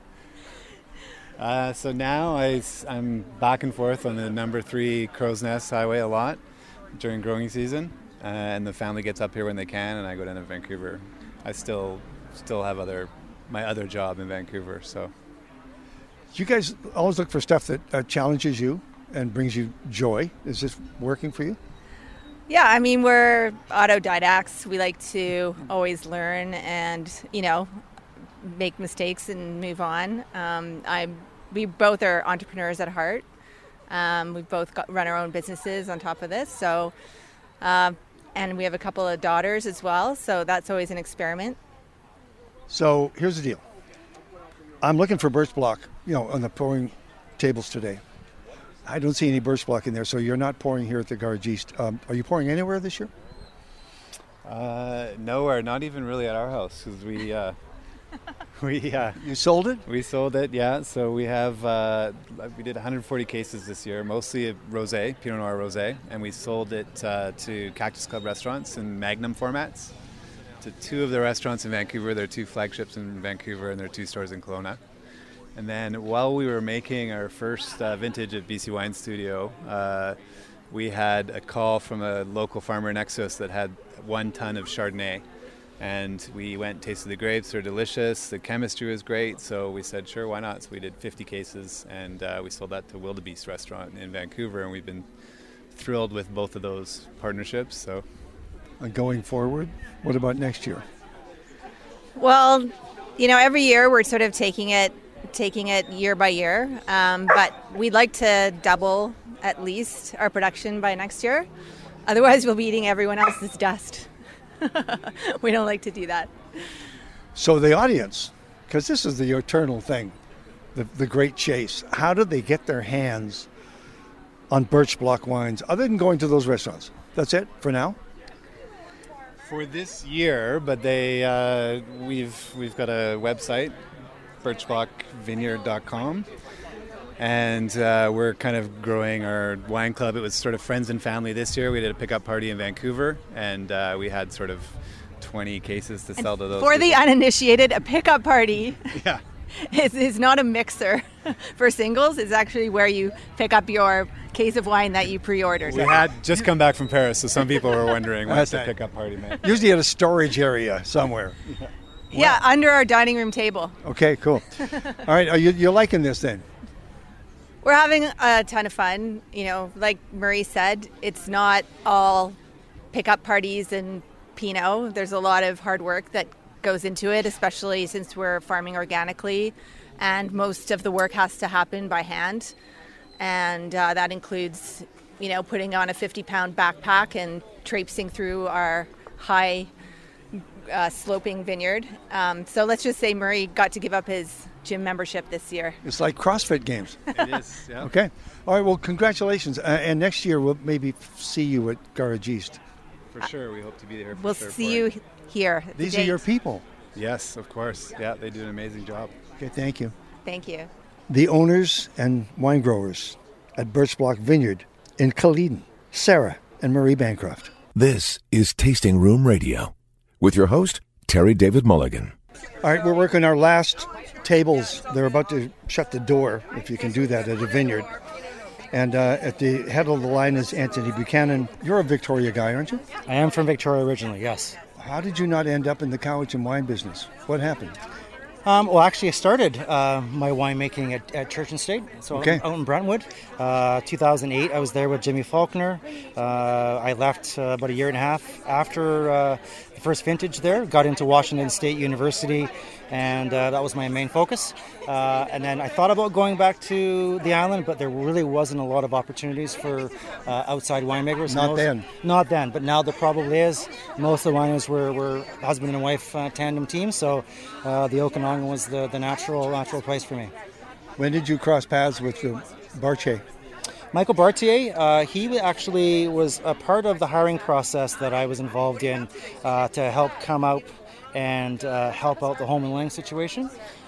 So now I'm back and forth on the number 3 Crow's Nest Highway a lot during growing season, and the family gets up here when they can, and I go down to Vancouver. I still have my other job in Vancouver, so. You guys always look for stuff that challenges you and brings you joy. Is this working for you? Yeah, I mean, we're autodidacts. We like to always learn and, make mistakes and move on. We both are entrepreneurs at heart. We both run our own businesses on top of this. So, and we have a couple of daughters as well. So that's always an experiment. So here's the deal. I'm looking for Birch Block, on the pouring tables today. I don't see any Birch Block in there, so you're not pouring here at the Garage East. Are you pouring anywhere this year? Nowhere, not even really at our house, because You sold it? We sold it, yeah. So we did 140 cases this year, mostly of rosé, Pinot Noir rosé, and we sold it to Cactus Club restaurants in Magnum formats. To 2 of the restaurants in Vancouver. There are 2 flagships in Vancouver, and there are 2 stores in Kelowna. And then while we were making our first vintage at BC Wine Studio, we had a call from a local farmer next to us that had 1 ton of Chardonnay. And we went and tasted the grapes. They're delicious. The chemistry was great. So we said, sure, why not? So we did 50 cases, and we sold that to Wildebeest Restaurant in Vancouver. And we've been thrilled with both of those partnerships. So. And going forward, what about next year? Well, every year we're sort of taking it taking it year by year, but we'd like to double at least our production by next year. Otherwise, we'll be eating everyone else's dust. We don't like to do that. So the audience, because this is the eternal thing, the great chase, how do they get their hands on Birch Block wines other than going to those restaurants? That's it for now? For this year, but we've got a website, birchblockvineyard.com, and we're kind of growing our wine club. It was sort of friends and family this year. We did a pickup party in Vancouver, and we had sort of 20 cases to sell to those For people. the uninitiated, a pickup party Yeah. is not a mixer for singles. It's actually where you pick up your case of wine that you pre-ordered. We had just come back from Paris, so some people were wondering what's the Okay. pickup party meant. Usually at a storage area somewhere. Yeah, under our dining room table. Okay, cool. All right, you're liking this then? We're having a ton of fun. You know, like Murray said, it's not all pickup parties and Pinot. There's a lot of hard work that goes into it, especially since we're farming organically, and most of the work has to happen by hand. And that includes, you know, putting on a 50-pound backpack and traipsing through our high sloping vineyard. So let's just say Murray got to give up his gym membership this year. It's like CrossFit games. It is, yeah. Okay. All right, well, congratulations. And next year we'll maybe see you at Garage East. For sure, we hope to be there. We'll see you here. at the These are your date. people. Yes, of course. Yeah, they do an amazing job. Okay, thank you. Thank you. The owners and wine growers at Birch Block Vineyard in Culloden, Sarah and Murray Bancroft. This is Tasting Room Radio with your host, Terry David Mulligan. All right, we're working our last tables. They're about to shut the door, if you can do that, at a vineyard. And at the head of the line is Anthony Buchanan. You're a Victoria guy, aren't you? I am from Victoria originally, yes. How did you not end up in the Cowichan wine business? What happened? Well, actually, I started my winemaking at Church and State, so Okay. out in Brentwood. 2008, I was there with Jimmy Faulkner. I left about a year and a half after the first vintage there, got into Washington State University, and that was my main focus. And then I thought about going back to the island, but there really wasn't a lot of opportunities for outside winemakers. Not then, but now there probably is. Most of the winemakers were husband and wife tandem teams, so the Okanagan was the natural place for me. When did you cross paths with Bartier? Michael Bartier, he actually was a part of the hiring process that I was involved in to help come out and help out the home and lang situation.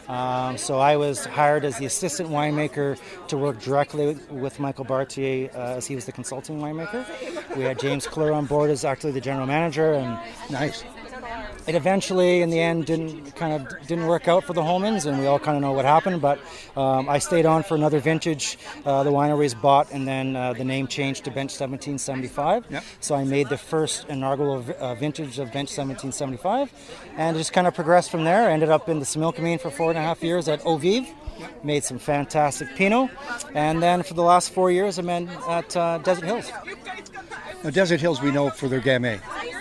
So I was hired as the assistant winemaker to work directly with Michael Bartier as he was the consulting winemaker. We had James Clure on board as actually the general manager, and nice. It eventually, in the end, didn't work out for the Homans, and we all kind of know what happened. But I stayed on for another vintage. The winery was bought, and then the name changed to Bench 1775. Yep. So I made the first inaugural vintage of Bench 1775, and it just kind of progressed from there. I ended up in the Similkameen for 4.5 years at Eau Vive. Made some fantastic Pinot, and then for the last 4 years, I'm at Desert Hills. Now, Desert Hills, we know for their Gamay.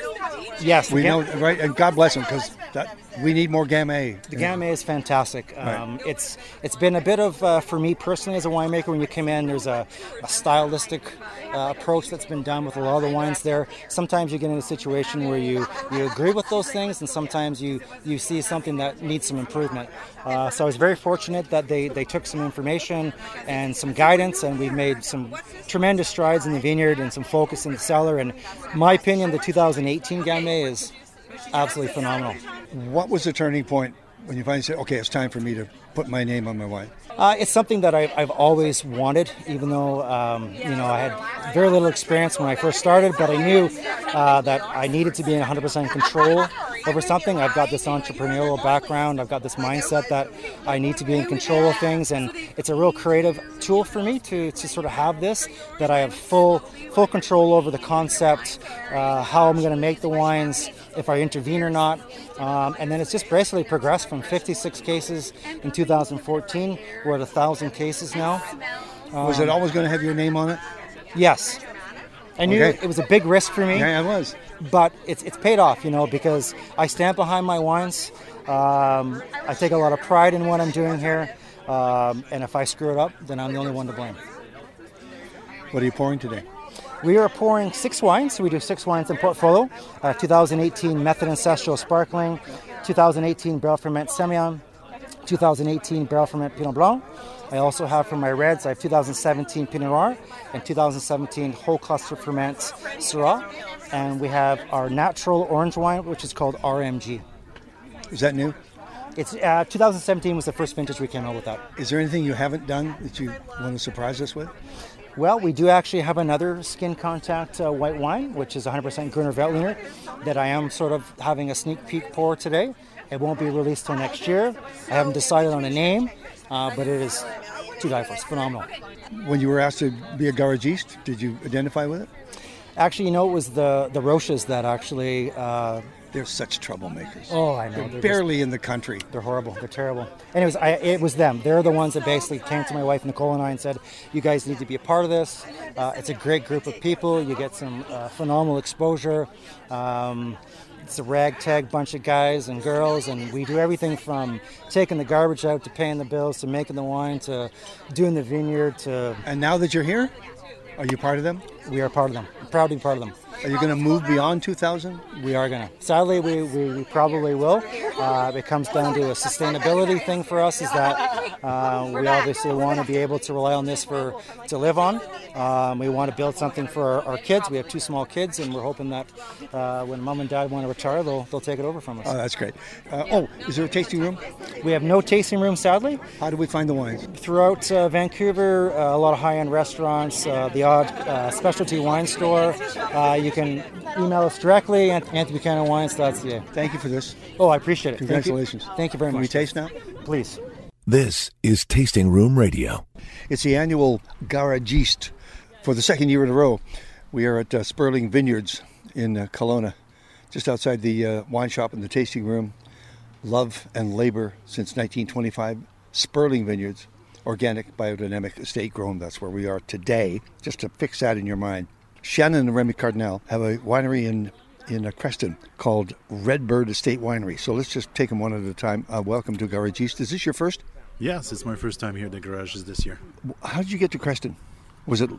Yes, we know, right? And God bless them, because we need more Gamay. The Gamay is fantastic. It's been a bit of, for me personally as a winemaker, when you come in, there's a stylistic approach that's been done with a lot of the wines there. Sometimes you get in a situation where you agree with those things, and sometimes you see something that needs some improvement. So I was very fortunate that they took some information and some guidance, and we've made some tremendous strides in the vineyard and some focus in the cellar. And in my opinion, the 2018 Gamay is absolutely phenomenal. What was the turning point when you finally said, okay, it's time for me to put my name on my wine? It's something that I've always wanted, even though I had very little experience when I first started, but I knew that I needed to be in 100% control over something. I've got this entrepreneurial background. I've got this mindset that I need to be in control of things, and it's a real creative tool for me to sort of have this, that I have full control over the concept, how I'm going to make the wines, if I intervene or not. And then it's just basically progressed from 56 cases in 2014. We're at 1,000 cases now. Was it always going to have your name on it? Yes. I knew it was a big risk for me. Yeah, it was. But it's paid off, because I stand behind my wines. I take a lot of pride in what I'm doing here. And if I screw it up, then I'm the only one to blame. What are you pouring today? We are pouring 6 wines. So we do 6 wines in portfolio. 2018 Method Ancestral Sparkling, 2018 Barrel Ferment Semillon, 2018 Barrel Ferment Pinot Blanc. I also have for my reds, I have 2017 Pinot Noir and 2017 Whole Cluster Ferment Syrah. And we have our natural orange wine, which is called RMG. Is that new? It's 2017 was the first vintage we came out with that. Is there anything you haven't done that you want to surprise us with? Well, we do actually have another skin contact white wine, which is 100% Gruner Veltliner, that I am sort of having a sneak peek pour today. It won't be released till next year. I haven't decided on a name, but it is to die for. It's phenomenal. When you were asked to be a garagiste, did you identify with it? Actually, it was the Roches that actually... They're such troublemakers. Oh, I know. They're barely in the country. They're horrible. They're terrible. Anyways, it was them. They're the ones that basically came to my wife Nicole and I and said, you guys need to be a part of this. It's a great group of people. You get some phenomenal exposure. It's a ragtag bunch of guys and girls, and we do everything from taking the garbage out to paying the bills to making the wine to doing the vineyard to... And now that you're here, are you part of them? We are part of them. I'm proud to be part of them. Are you going to move beyond 2000? We are going to. Sadly, we probably will. It comes down to a sustainability thing for us, is that we obviously want to be able to rely on this to live on. We want to build something for our kids. We have 2 small kids, and we're hoping that when mom and dad want to retire, they'll take it over from us. Oh, that's great. Is there a tasting room? We have no tasting room, sadly. How do we find the wines? Throughout Vancouver, a lot of high-end restaurants, the odd specialty wine store. You can email us directly at anthonybuchananwines.ca. Thank you for this. Oh, I appreciate it. Congratulations. Thank you very much. Can we taste now? Please. This is Tasting Room Radio. It's the annual Garagiste for the second year in a row. We are at Sperling Vineyards in Kelowna, just outside the wine shop and the tasting room. Love and labor since 1925. Sperling Vineyards, organic, biodynamic, estate grown. That's where we are today, just to fix that in your mind. Shannon and Remy Cardinal have a winery in Creston called Redbird Estate Winery. So let's just take them one at a time. Welcome to Garagiste. Is this your first? Yes, it's my first time here at the garages this year. How did you get to Creston? Was it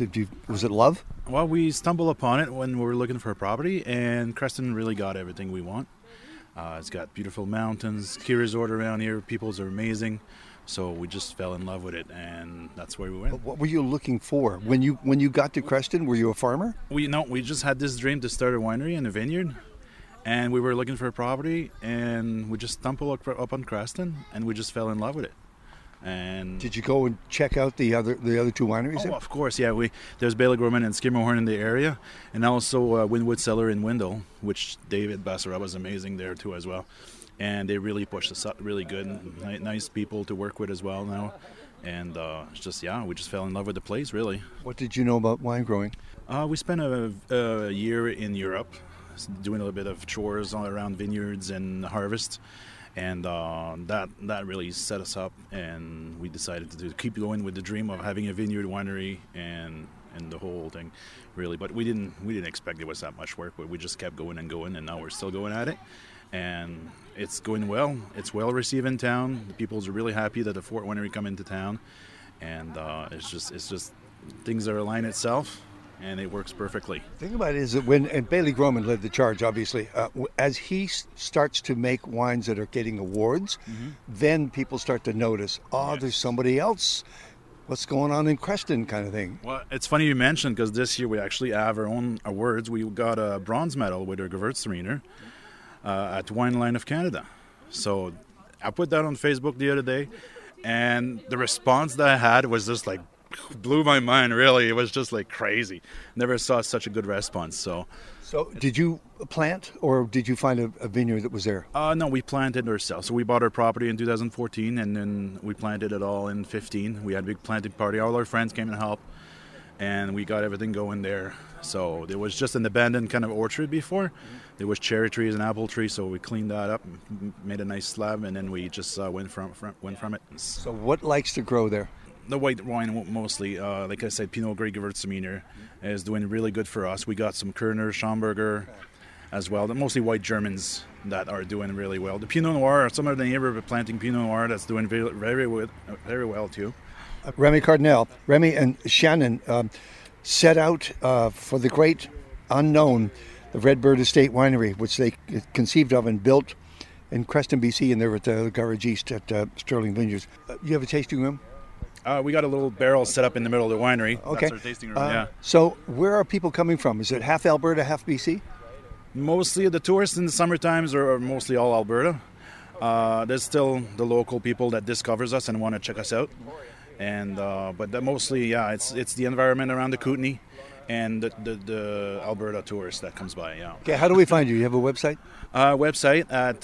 love? Well, we stumbled upon it when we were looking for a property, and Creston really got everything we want. It's got beautiful mountains, ski resort around here. People's are amazing. So we just fell in love with it, and that's where we went. What were you looking for when you got to Creston? Were you a farmer? We just had this dream to start a winery and a vineyard, and we were looking for a property, and we just stumbled up on Creston, and we just fell in love with it. And did you go and check out the other 2 wineries? Oh, of course, yeah. There's Bailey Gorman and Skimmerhorn in the area, and also Wynwood Cellar in Wendell, which David Bassara was amazing there too as well. And they really pushed us up, really good, nice people to work with as well now. And it's just, we just fell in love with the place, really. What did you know about wine growing? We spent a year in Europe doing a little bit of chores all around vineyards and harvest. And that really set us up, and we decided to keep going with the dream of having a vineyard winery and the whole thing, really. But we didn't expect it was that much work, but we just kept going, and now we're still going at it. And it's going well. It's well received in town. The people are really happy that the Fort Winery come into town, and it's just things are aligned itself, and it works perfectly. The thing about it is that and Bailey Gorman led the charge, obviously, as he starts to make wines that are getting awards, then people start to notice, there's somebody else. What's going on in Creston, kind of thing. Well, it's funny you mentioned, because this year we actually have our own awards. We got a bronze medal with our Gewürztraminer at Wine Line of Canada. So I put that on Facebook the other day, and the response that I had was just like blew my mind, really. It was just like crazy. Never saw such a good response. So did you plant, or did you find a vineyard that was there? No, we planted ourselves. So we bought our property in 2014, and then we planted it all in 15. We had a big planting party. All our friends came and helped, and we got everything going there. So there was just an abandoned kind of orchard before. There was cherry trees and apple trees, so we cleaned that up, made a nice slab, and then we just went from it. So what likes to grow there? The white wine mostly. Like I said, Pinot Gris Gewürztraminer is doing really good for us. We got some Kerner, Schomburger, as well. They're mostly white Germans that are doing really well. The Pinot Noir, some of the neighbors are planting Pinot Noir that's doing very well too. Remy Cardinal, Remy and Shannon set out for the great unknown, the Redbird Estate Winery, which they conceived of and built in Creston, BC, and they're at the Garage East at Sterling Vineyards. You have a tasting room? We got a little barrel set up in the middle of the winery. Okay. That's our tasting room, yeah. So where are people coming from? Is it half Alberta, half BC? Mostly the tourists in the summer times are mostly all Alberta. There's still the local people that discovers us and want to check us out. And but mostly, it's the environment around the Kootenay and the Alberta tourist that comes by, yeah. Okay, how do we find you? You have a website? Website at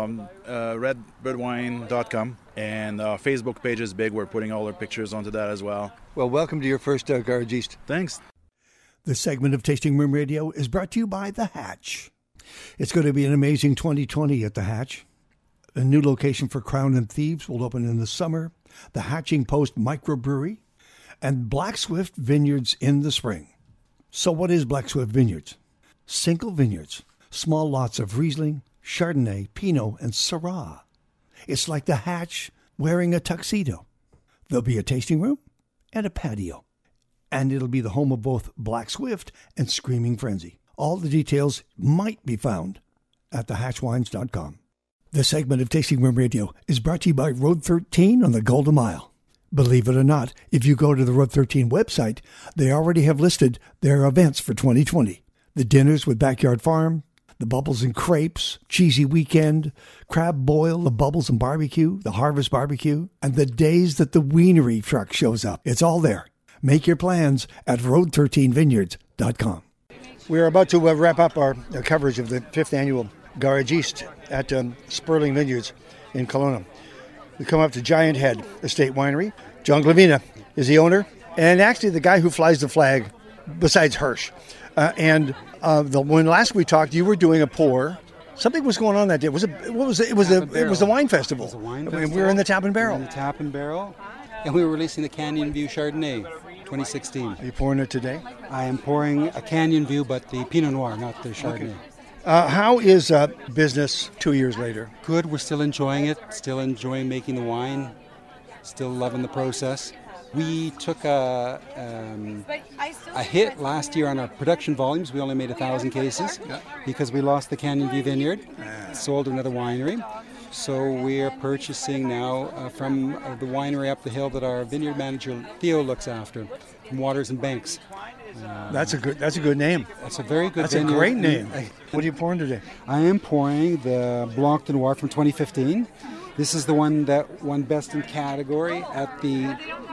redbirdwine.com, and Facebook page is big. We're putting all our pictures onto that as well. Well, welcome to your first Garage East. Thanks. This segment of Tasting Room Radio is brought to you by The Hatch. It's going to be an amazing 2020 at The Hatch. A new location for Crown and Thieves will open in the summer, the Hatching Post Microbrewery, and Black Swift Vineyards in the spring. So what is Black Swift Vineyards? Single vineyards, small lots of Riesling, Chardonnay, Pinot, and Syrah. It's like the Hatch wearing a tuxedo. There'll be a tasting room and a patio. And it'll be the home of both Black Swift and Screaming Frenzy. All the details might be found at thehatchwines.com. This segment of Tasting Room Radio is brought to you by Road 13 on the Golden Mile. Believe it or not, if you go to the Road 13 website, they already have listed their events for 2020. The dinners with Backyard Farm, the Bubbles and Crepes, Cheesy Weekend, Crab Boil, the Bubbles and Barbecue, the Harvest Barbecue, and the days that the Wienery truck shows up. It's all there. Make your plans at road13vineyards.com. We're about to wrap up our coverage of the 5th annual Garage East at Sperling Vineyards in Kelowna. We come up to Giant Head Estate Winery. John Glavina is the owner, and actually the guy who flies the flag besides Hirsch. When last we talked, you were doing a pour. Something was going on that day. It was the wine festival. It was a wine festival. We were in the Tap and Barrel. We were in the Tap and Barrel, and we were releasing the Canyon View Chardonnay 2016. Are you pouring it today? I am pouring a Canyon View, but the Pinot Noir, not the Chardonnay. Okay. How is business 2 years later? Good. We're still enjoying it. Still enjoying making the wine. Still loving the process. We took a hit last year on our production volumes. We only made 1,000 cases because we lost the Canyon View Vineyard, sold to another winery. So we're purchasing now from the winery up the hill that our vineyard manager Theo looks after, from Waters and Banks. That's a good name. That's a very good. That's vineyard. a great name. What are you pouring today? I am pouring the Blanc de Noir from 2015. This is the one that won Best in Category at the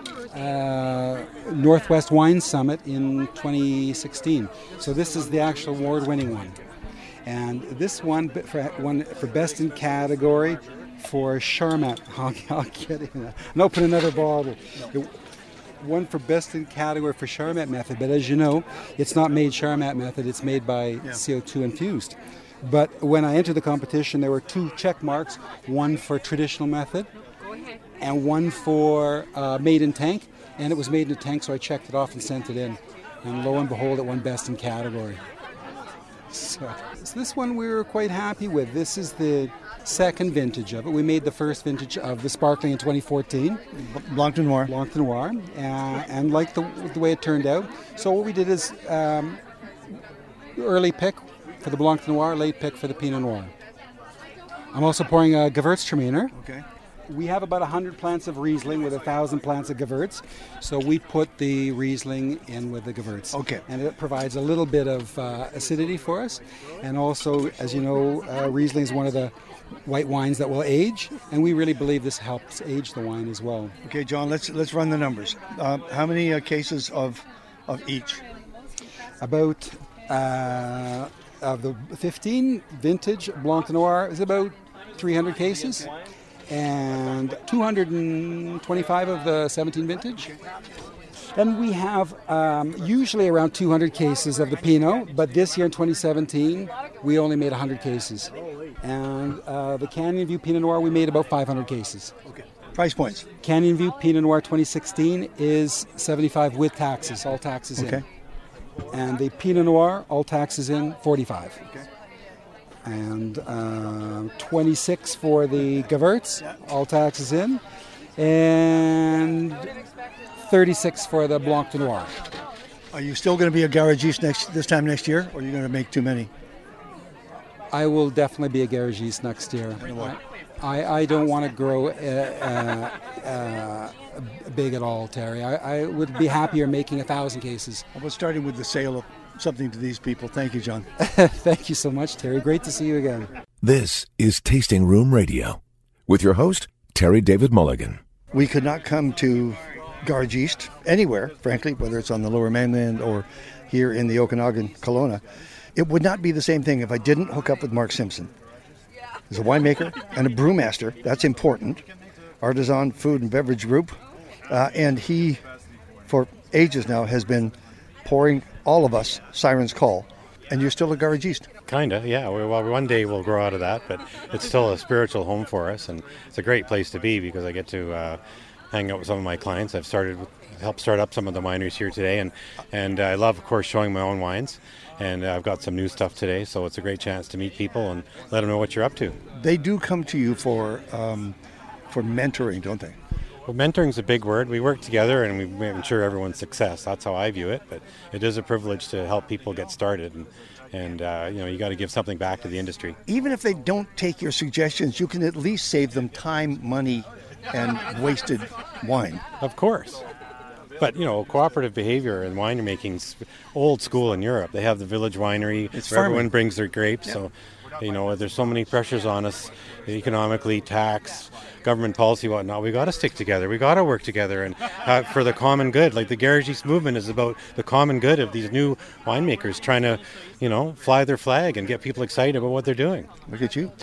Northwest Wine Summit in 2016. So this is the actual award-winning one. And this one for Best in Category for Charmat. I'll get it. And open another bottle. One for Best in Category for Charmat method, but as you know, it's not made Charmat method, it's made by CO2 infused. But when I entered the competition, there were 2 check marks, one for traditional method and one for made in tank, and it was made in a tank, so I checked it off and sent it in. And lo and behold, it won Best in Category. So this one we were quite happy with. This is the second vintage of it. We made the first vintage of the Sparkling in 2014. Blanc de Noir. Blanc de Noir. And liked the way it turned out. So what we did is early pick for the Blanc de Noir, late pick for the Pinot Noir. I'm also pouring a Gewürztraminer. Okay. We have about 100 plants of Riesling with 1,000 plants of Gewürz. So we put the Riesling in with the Gewürz. Okay. And it provides a little bit of acidity for us. And also, as you know, Riesling is one of the white wines that will age. And we really believe this helps age the wine as well. Okay, John, let's run the numbers. How many cases of each? About, of the 15 vintage Blanc de Noir is about 300 cases. And 225 of the 17 vintage. Then we have usually around 200 cases of the Pinot, but this year in 2017, we only made 100 cases. And the Canyon View Pinot Noir, we made about 500 cases. Okay. Price points? Canyon View Pinot Noir 2016 is $75 with taxes, all taxes in. And the Pinot Noir, all taxes in, $45. Okay. and 26 for the Gewürz, all taxes in, and 36 for the Blanc de Noir. Are you still going to be a garagiste this time next year, or are you going to make too many? I will definitely be a garagiste next year. I don't want to grow big at all, Terry. I would be happier making 1,000 cases. How about starting with the sale of something to these people? Thank you, John. Thank you so much, Terry. Great to see you again. This is Tasting Room Radio with your host, Terry David Mulligan. We could not come to Garagiste anywhere, frankly, whether it's on the Lower Mainland or here in the Okanagan, Kelowna. It would not be the same thing if I didn't hook up with Mark Simpson. He's a winemaker and a brewmaster. That's important. Artisan Food and Beverage Group. And he, for ages now, has been pouring all of us Siren's Call. And you're still a garagiste. Kinda, yeah. Well, one day we'll grow out of that, but it's still a spiritual home for us, and it's a great place to be because I get to hang out with some of my clients. I've helped start up some of the wineries here today, and I love, of course, showing my own wines. And I've got some new stuff today, so it's a great chance to meet people and let them know what you're up to. They do come to you for mentoring, don't they? Well, mentoring's a big word. We work together and we ensure everyone's success. That's how I view it. But it is a privilege to help people get started, and you got to give something back to the industry. Even if they don't take your suggestions, you can at least save them time, money, and wasted wine. Of course. But, cooperative behavior in winemaking's old school in Europe. They have the village winery where everyone brings their grapes. Yeah. So, there's so many pressures on us, economically, tax, government policy, whatnot. We got to stick together. We got to work together and for the common good. Like the garagiste movement is about the common good of these new winemakers trying to, fly their flag and get people excited about what they're doing. Look at you.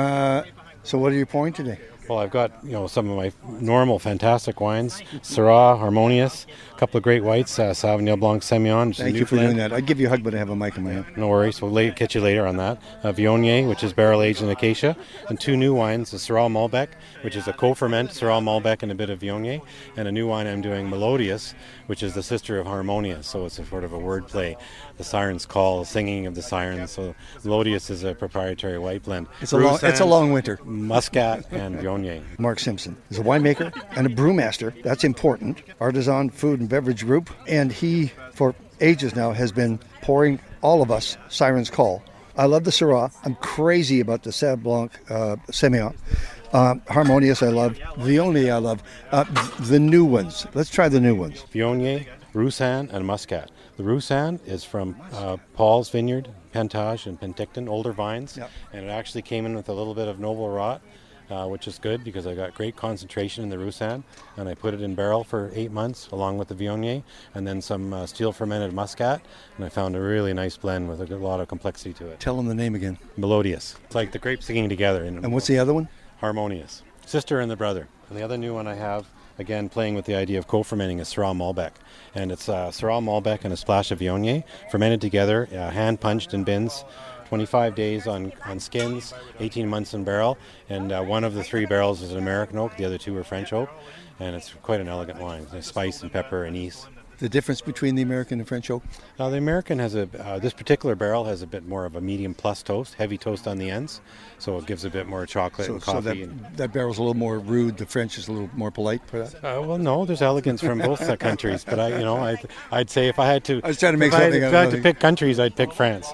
So what are you pouring today? Well, I've got, some of my normal fantastic wines, Syrah, Harmonious, a couple of great whites, Sauvignon Blanc Semillon. Thank you for doing that. I'd give you a hug, but I have a mic in my hand. No worries. We'll catch you later on that. Viognier, which is barrel-aged in Acacia, and two new wines, the Syrah Malbec, which is a co-ferment, Syrah Malbec and a bit of Viognier, and a new wine I'm doing, Melodious, which is the sister of Harmonious, so it's a sort of a wordplay. The Siren's Call, singing of the sirens. So Melodious is a proprietary white blend. It's a long winter. Muscat and Viognier. Mark Simpson is a winemaker and a brewmaster. That's important. Artisan Food and Beverage Group. And he, for ages now, has been pouring all of us Siren's Call. I love the Syrah. I'm crazy about the Sauv Blanc Semillon. Harmonious I love. Viognier I love. The new ones. Let's try the new ones. Viognier, Roussanne, and Muscat. The Roussanne is from Paul's Vineyard, Pentage and Penticton, older vines. Yep. And it actually came in with a little bit of noble rot, which is good because I got great concentration in the Roussanne, and I put it in barrel for 8 months along with the Viognier and then some steel fermented Muscat, and I found a really nice blend with a lot of complexity to it. Tell them the name again. Melodious. It's like the grapes singing together. And what's the other one? Harmonious. Sister and the brother. And the other new one I have, again, playing with the idea of co-fermenting, is Syrah Malbec. And it's Syrah Malbec and a splash of Viognier, fermented together, hand-punched in bins, 25 days on skins, 18 months in barrel, and one of the 3 barrels is an American oak, the other 2 are French oak, and it's quite an elegant wine. There's spice and pepper and anise. The difference between the American and French oak? The American has this particular barrel has a bit more of a medium plus toast, heavy toast on the ends, so it gives a bit more chocolate and coffee. So that barrel's a little more rude. The French is a little more polite for that. Well, no, there's elegance from both countries, but I'd say if I had to, I was trying to make something. If I had to pick countries, I'd pick France.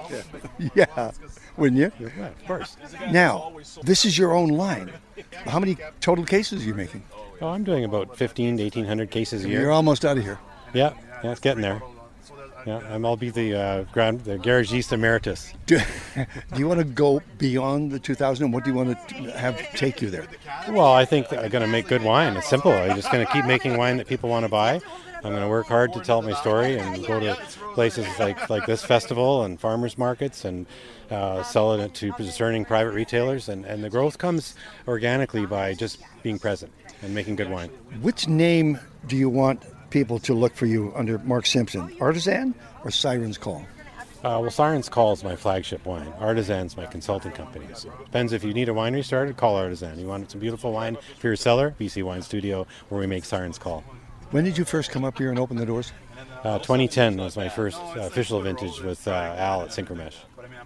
Yeah, wouldn't you? Yeah, of course. Now, this is your own line. How many total cases are you making? Oh, I'm doing about 1,500 to 1,800 cases a year. You're almost out of here. Yeah, it's getting there. Yeah, I'll be the garagiste emeritus. Do you want to go beyond the 2000? And what do you want to have take you there? Well, I think I'm going to make good wine. It's simple. I'm just going to keep making wine that people want to buy. I'm going to work hard to tell my story and go to places like this festival and farmers markets and sell it to discerning private retailers. And the growth comes organically by just being present and making good wine. Which name do you want people to look for you under Mark Simpson? Artisan or Siren's Call? Well, Siren's Call is my flagship wine. Artisan's my consulting company. So it depends if you need a winery started, call Artisan. You want some beautiful wine for your cellar, BC Wine Studio, where we make Siren's Call. When did you first come up here and open the doors? 2010 was my first official vintage with Al at Synchromesh.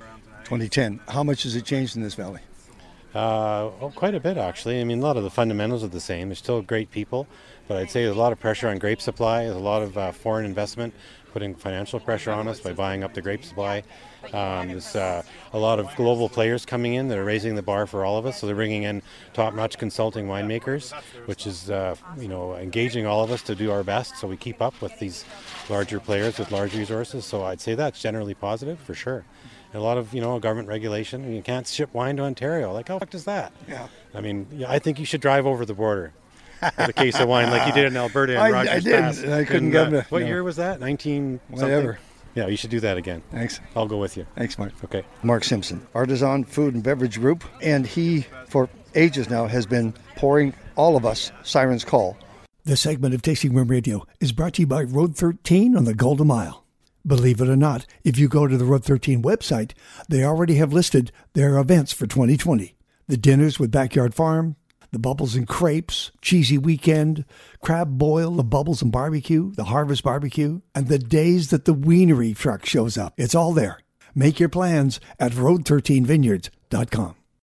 2010. How much has it changed in this valley? Quite a bit, actually. I mean, a lot of the fundamentals are the same. There's still great people, but I'd say there's a lot of pressure on grape supply. There's a lot of foreign investment putting financial pressure on us by buying up the grape supply. There's a lot of global players coming in that are raising the bar for all of us. So they're bringing in top-notch consulting winemakers, which is engaging all of us to do our best so we keep up with these larger players with large resources. So I'd say that's generally positive for sure. And a lot of government regulation. You can't ship wine to Ontario. Like, how the fuck does that? Yeah. I mean, I think you should drive over the border with a case of wine like you did in Alberta and Rogers Pass. I did. I couldn't get it. What year was that? 19 whatever. Yeah, you should do that again. Thanks. I'll go with you. Thanks, Mark. Okay. Mark Simpson, Artisan Food and Beverage Group, and he, for ages now, has been pouring all of us Siren's Call. This segment of Tasting Room Radio is brought to you by Road 13 on the Golden Mile. Believe it or not, if you go to the Road 13 website, they already have listed their events for 2020. The dinners with Backyard Farm, the Bubbles and Crepes, Cheesy Weekend, Crab Boil, the Bubbles and Barbecue, the Harvest Barbecue, and the days that the Wienery truck shows up. It's all there. Make your plans at road13vineyards.com.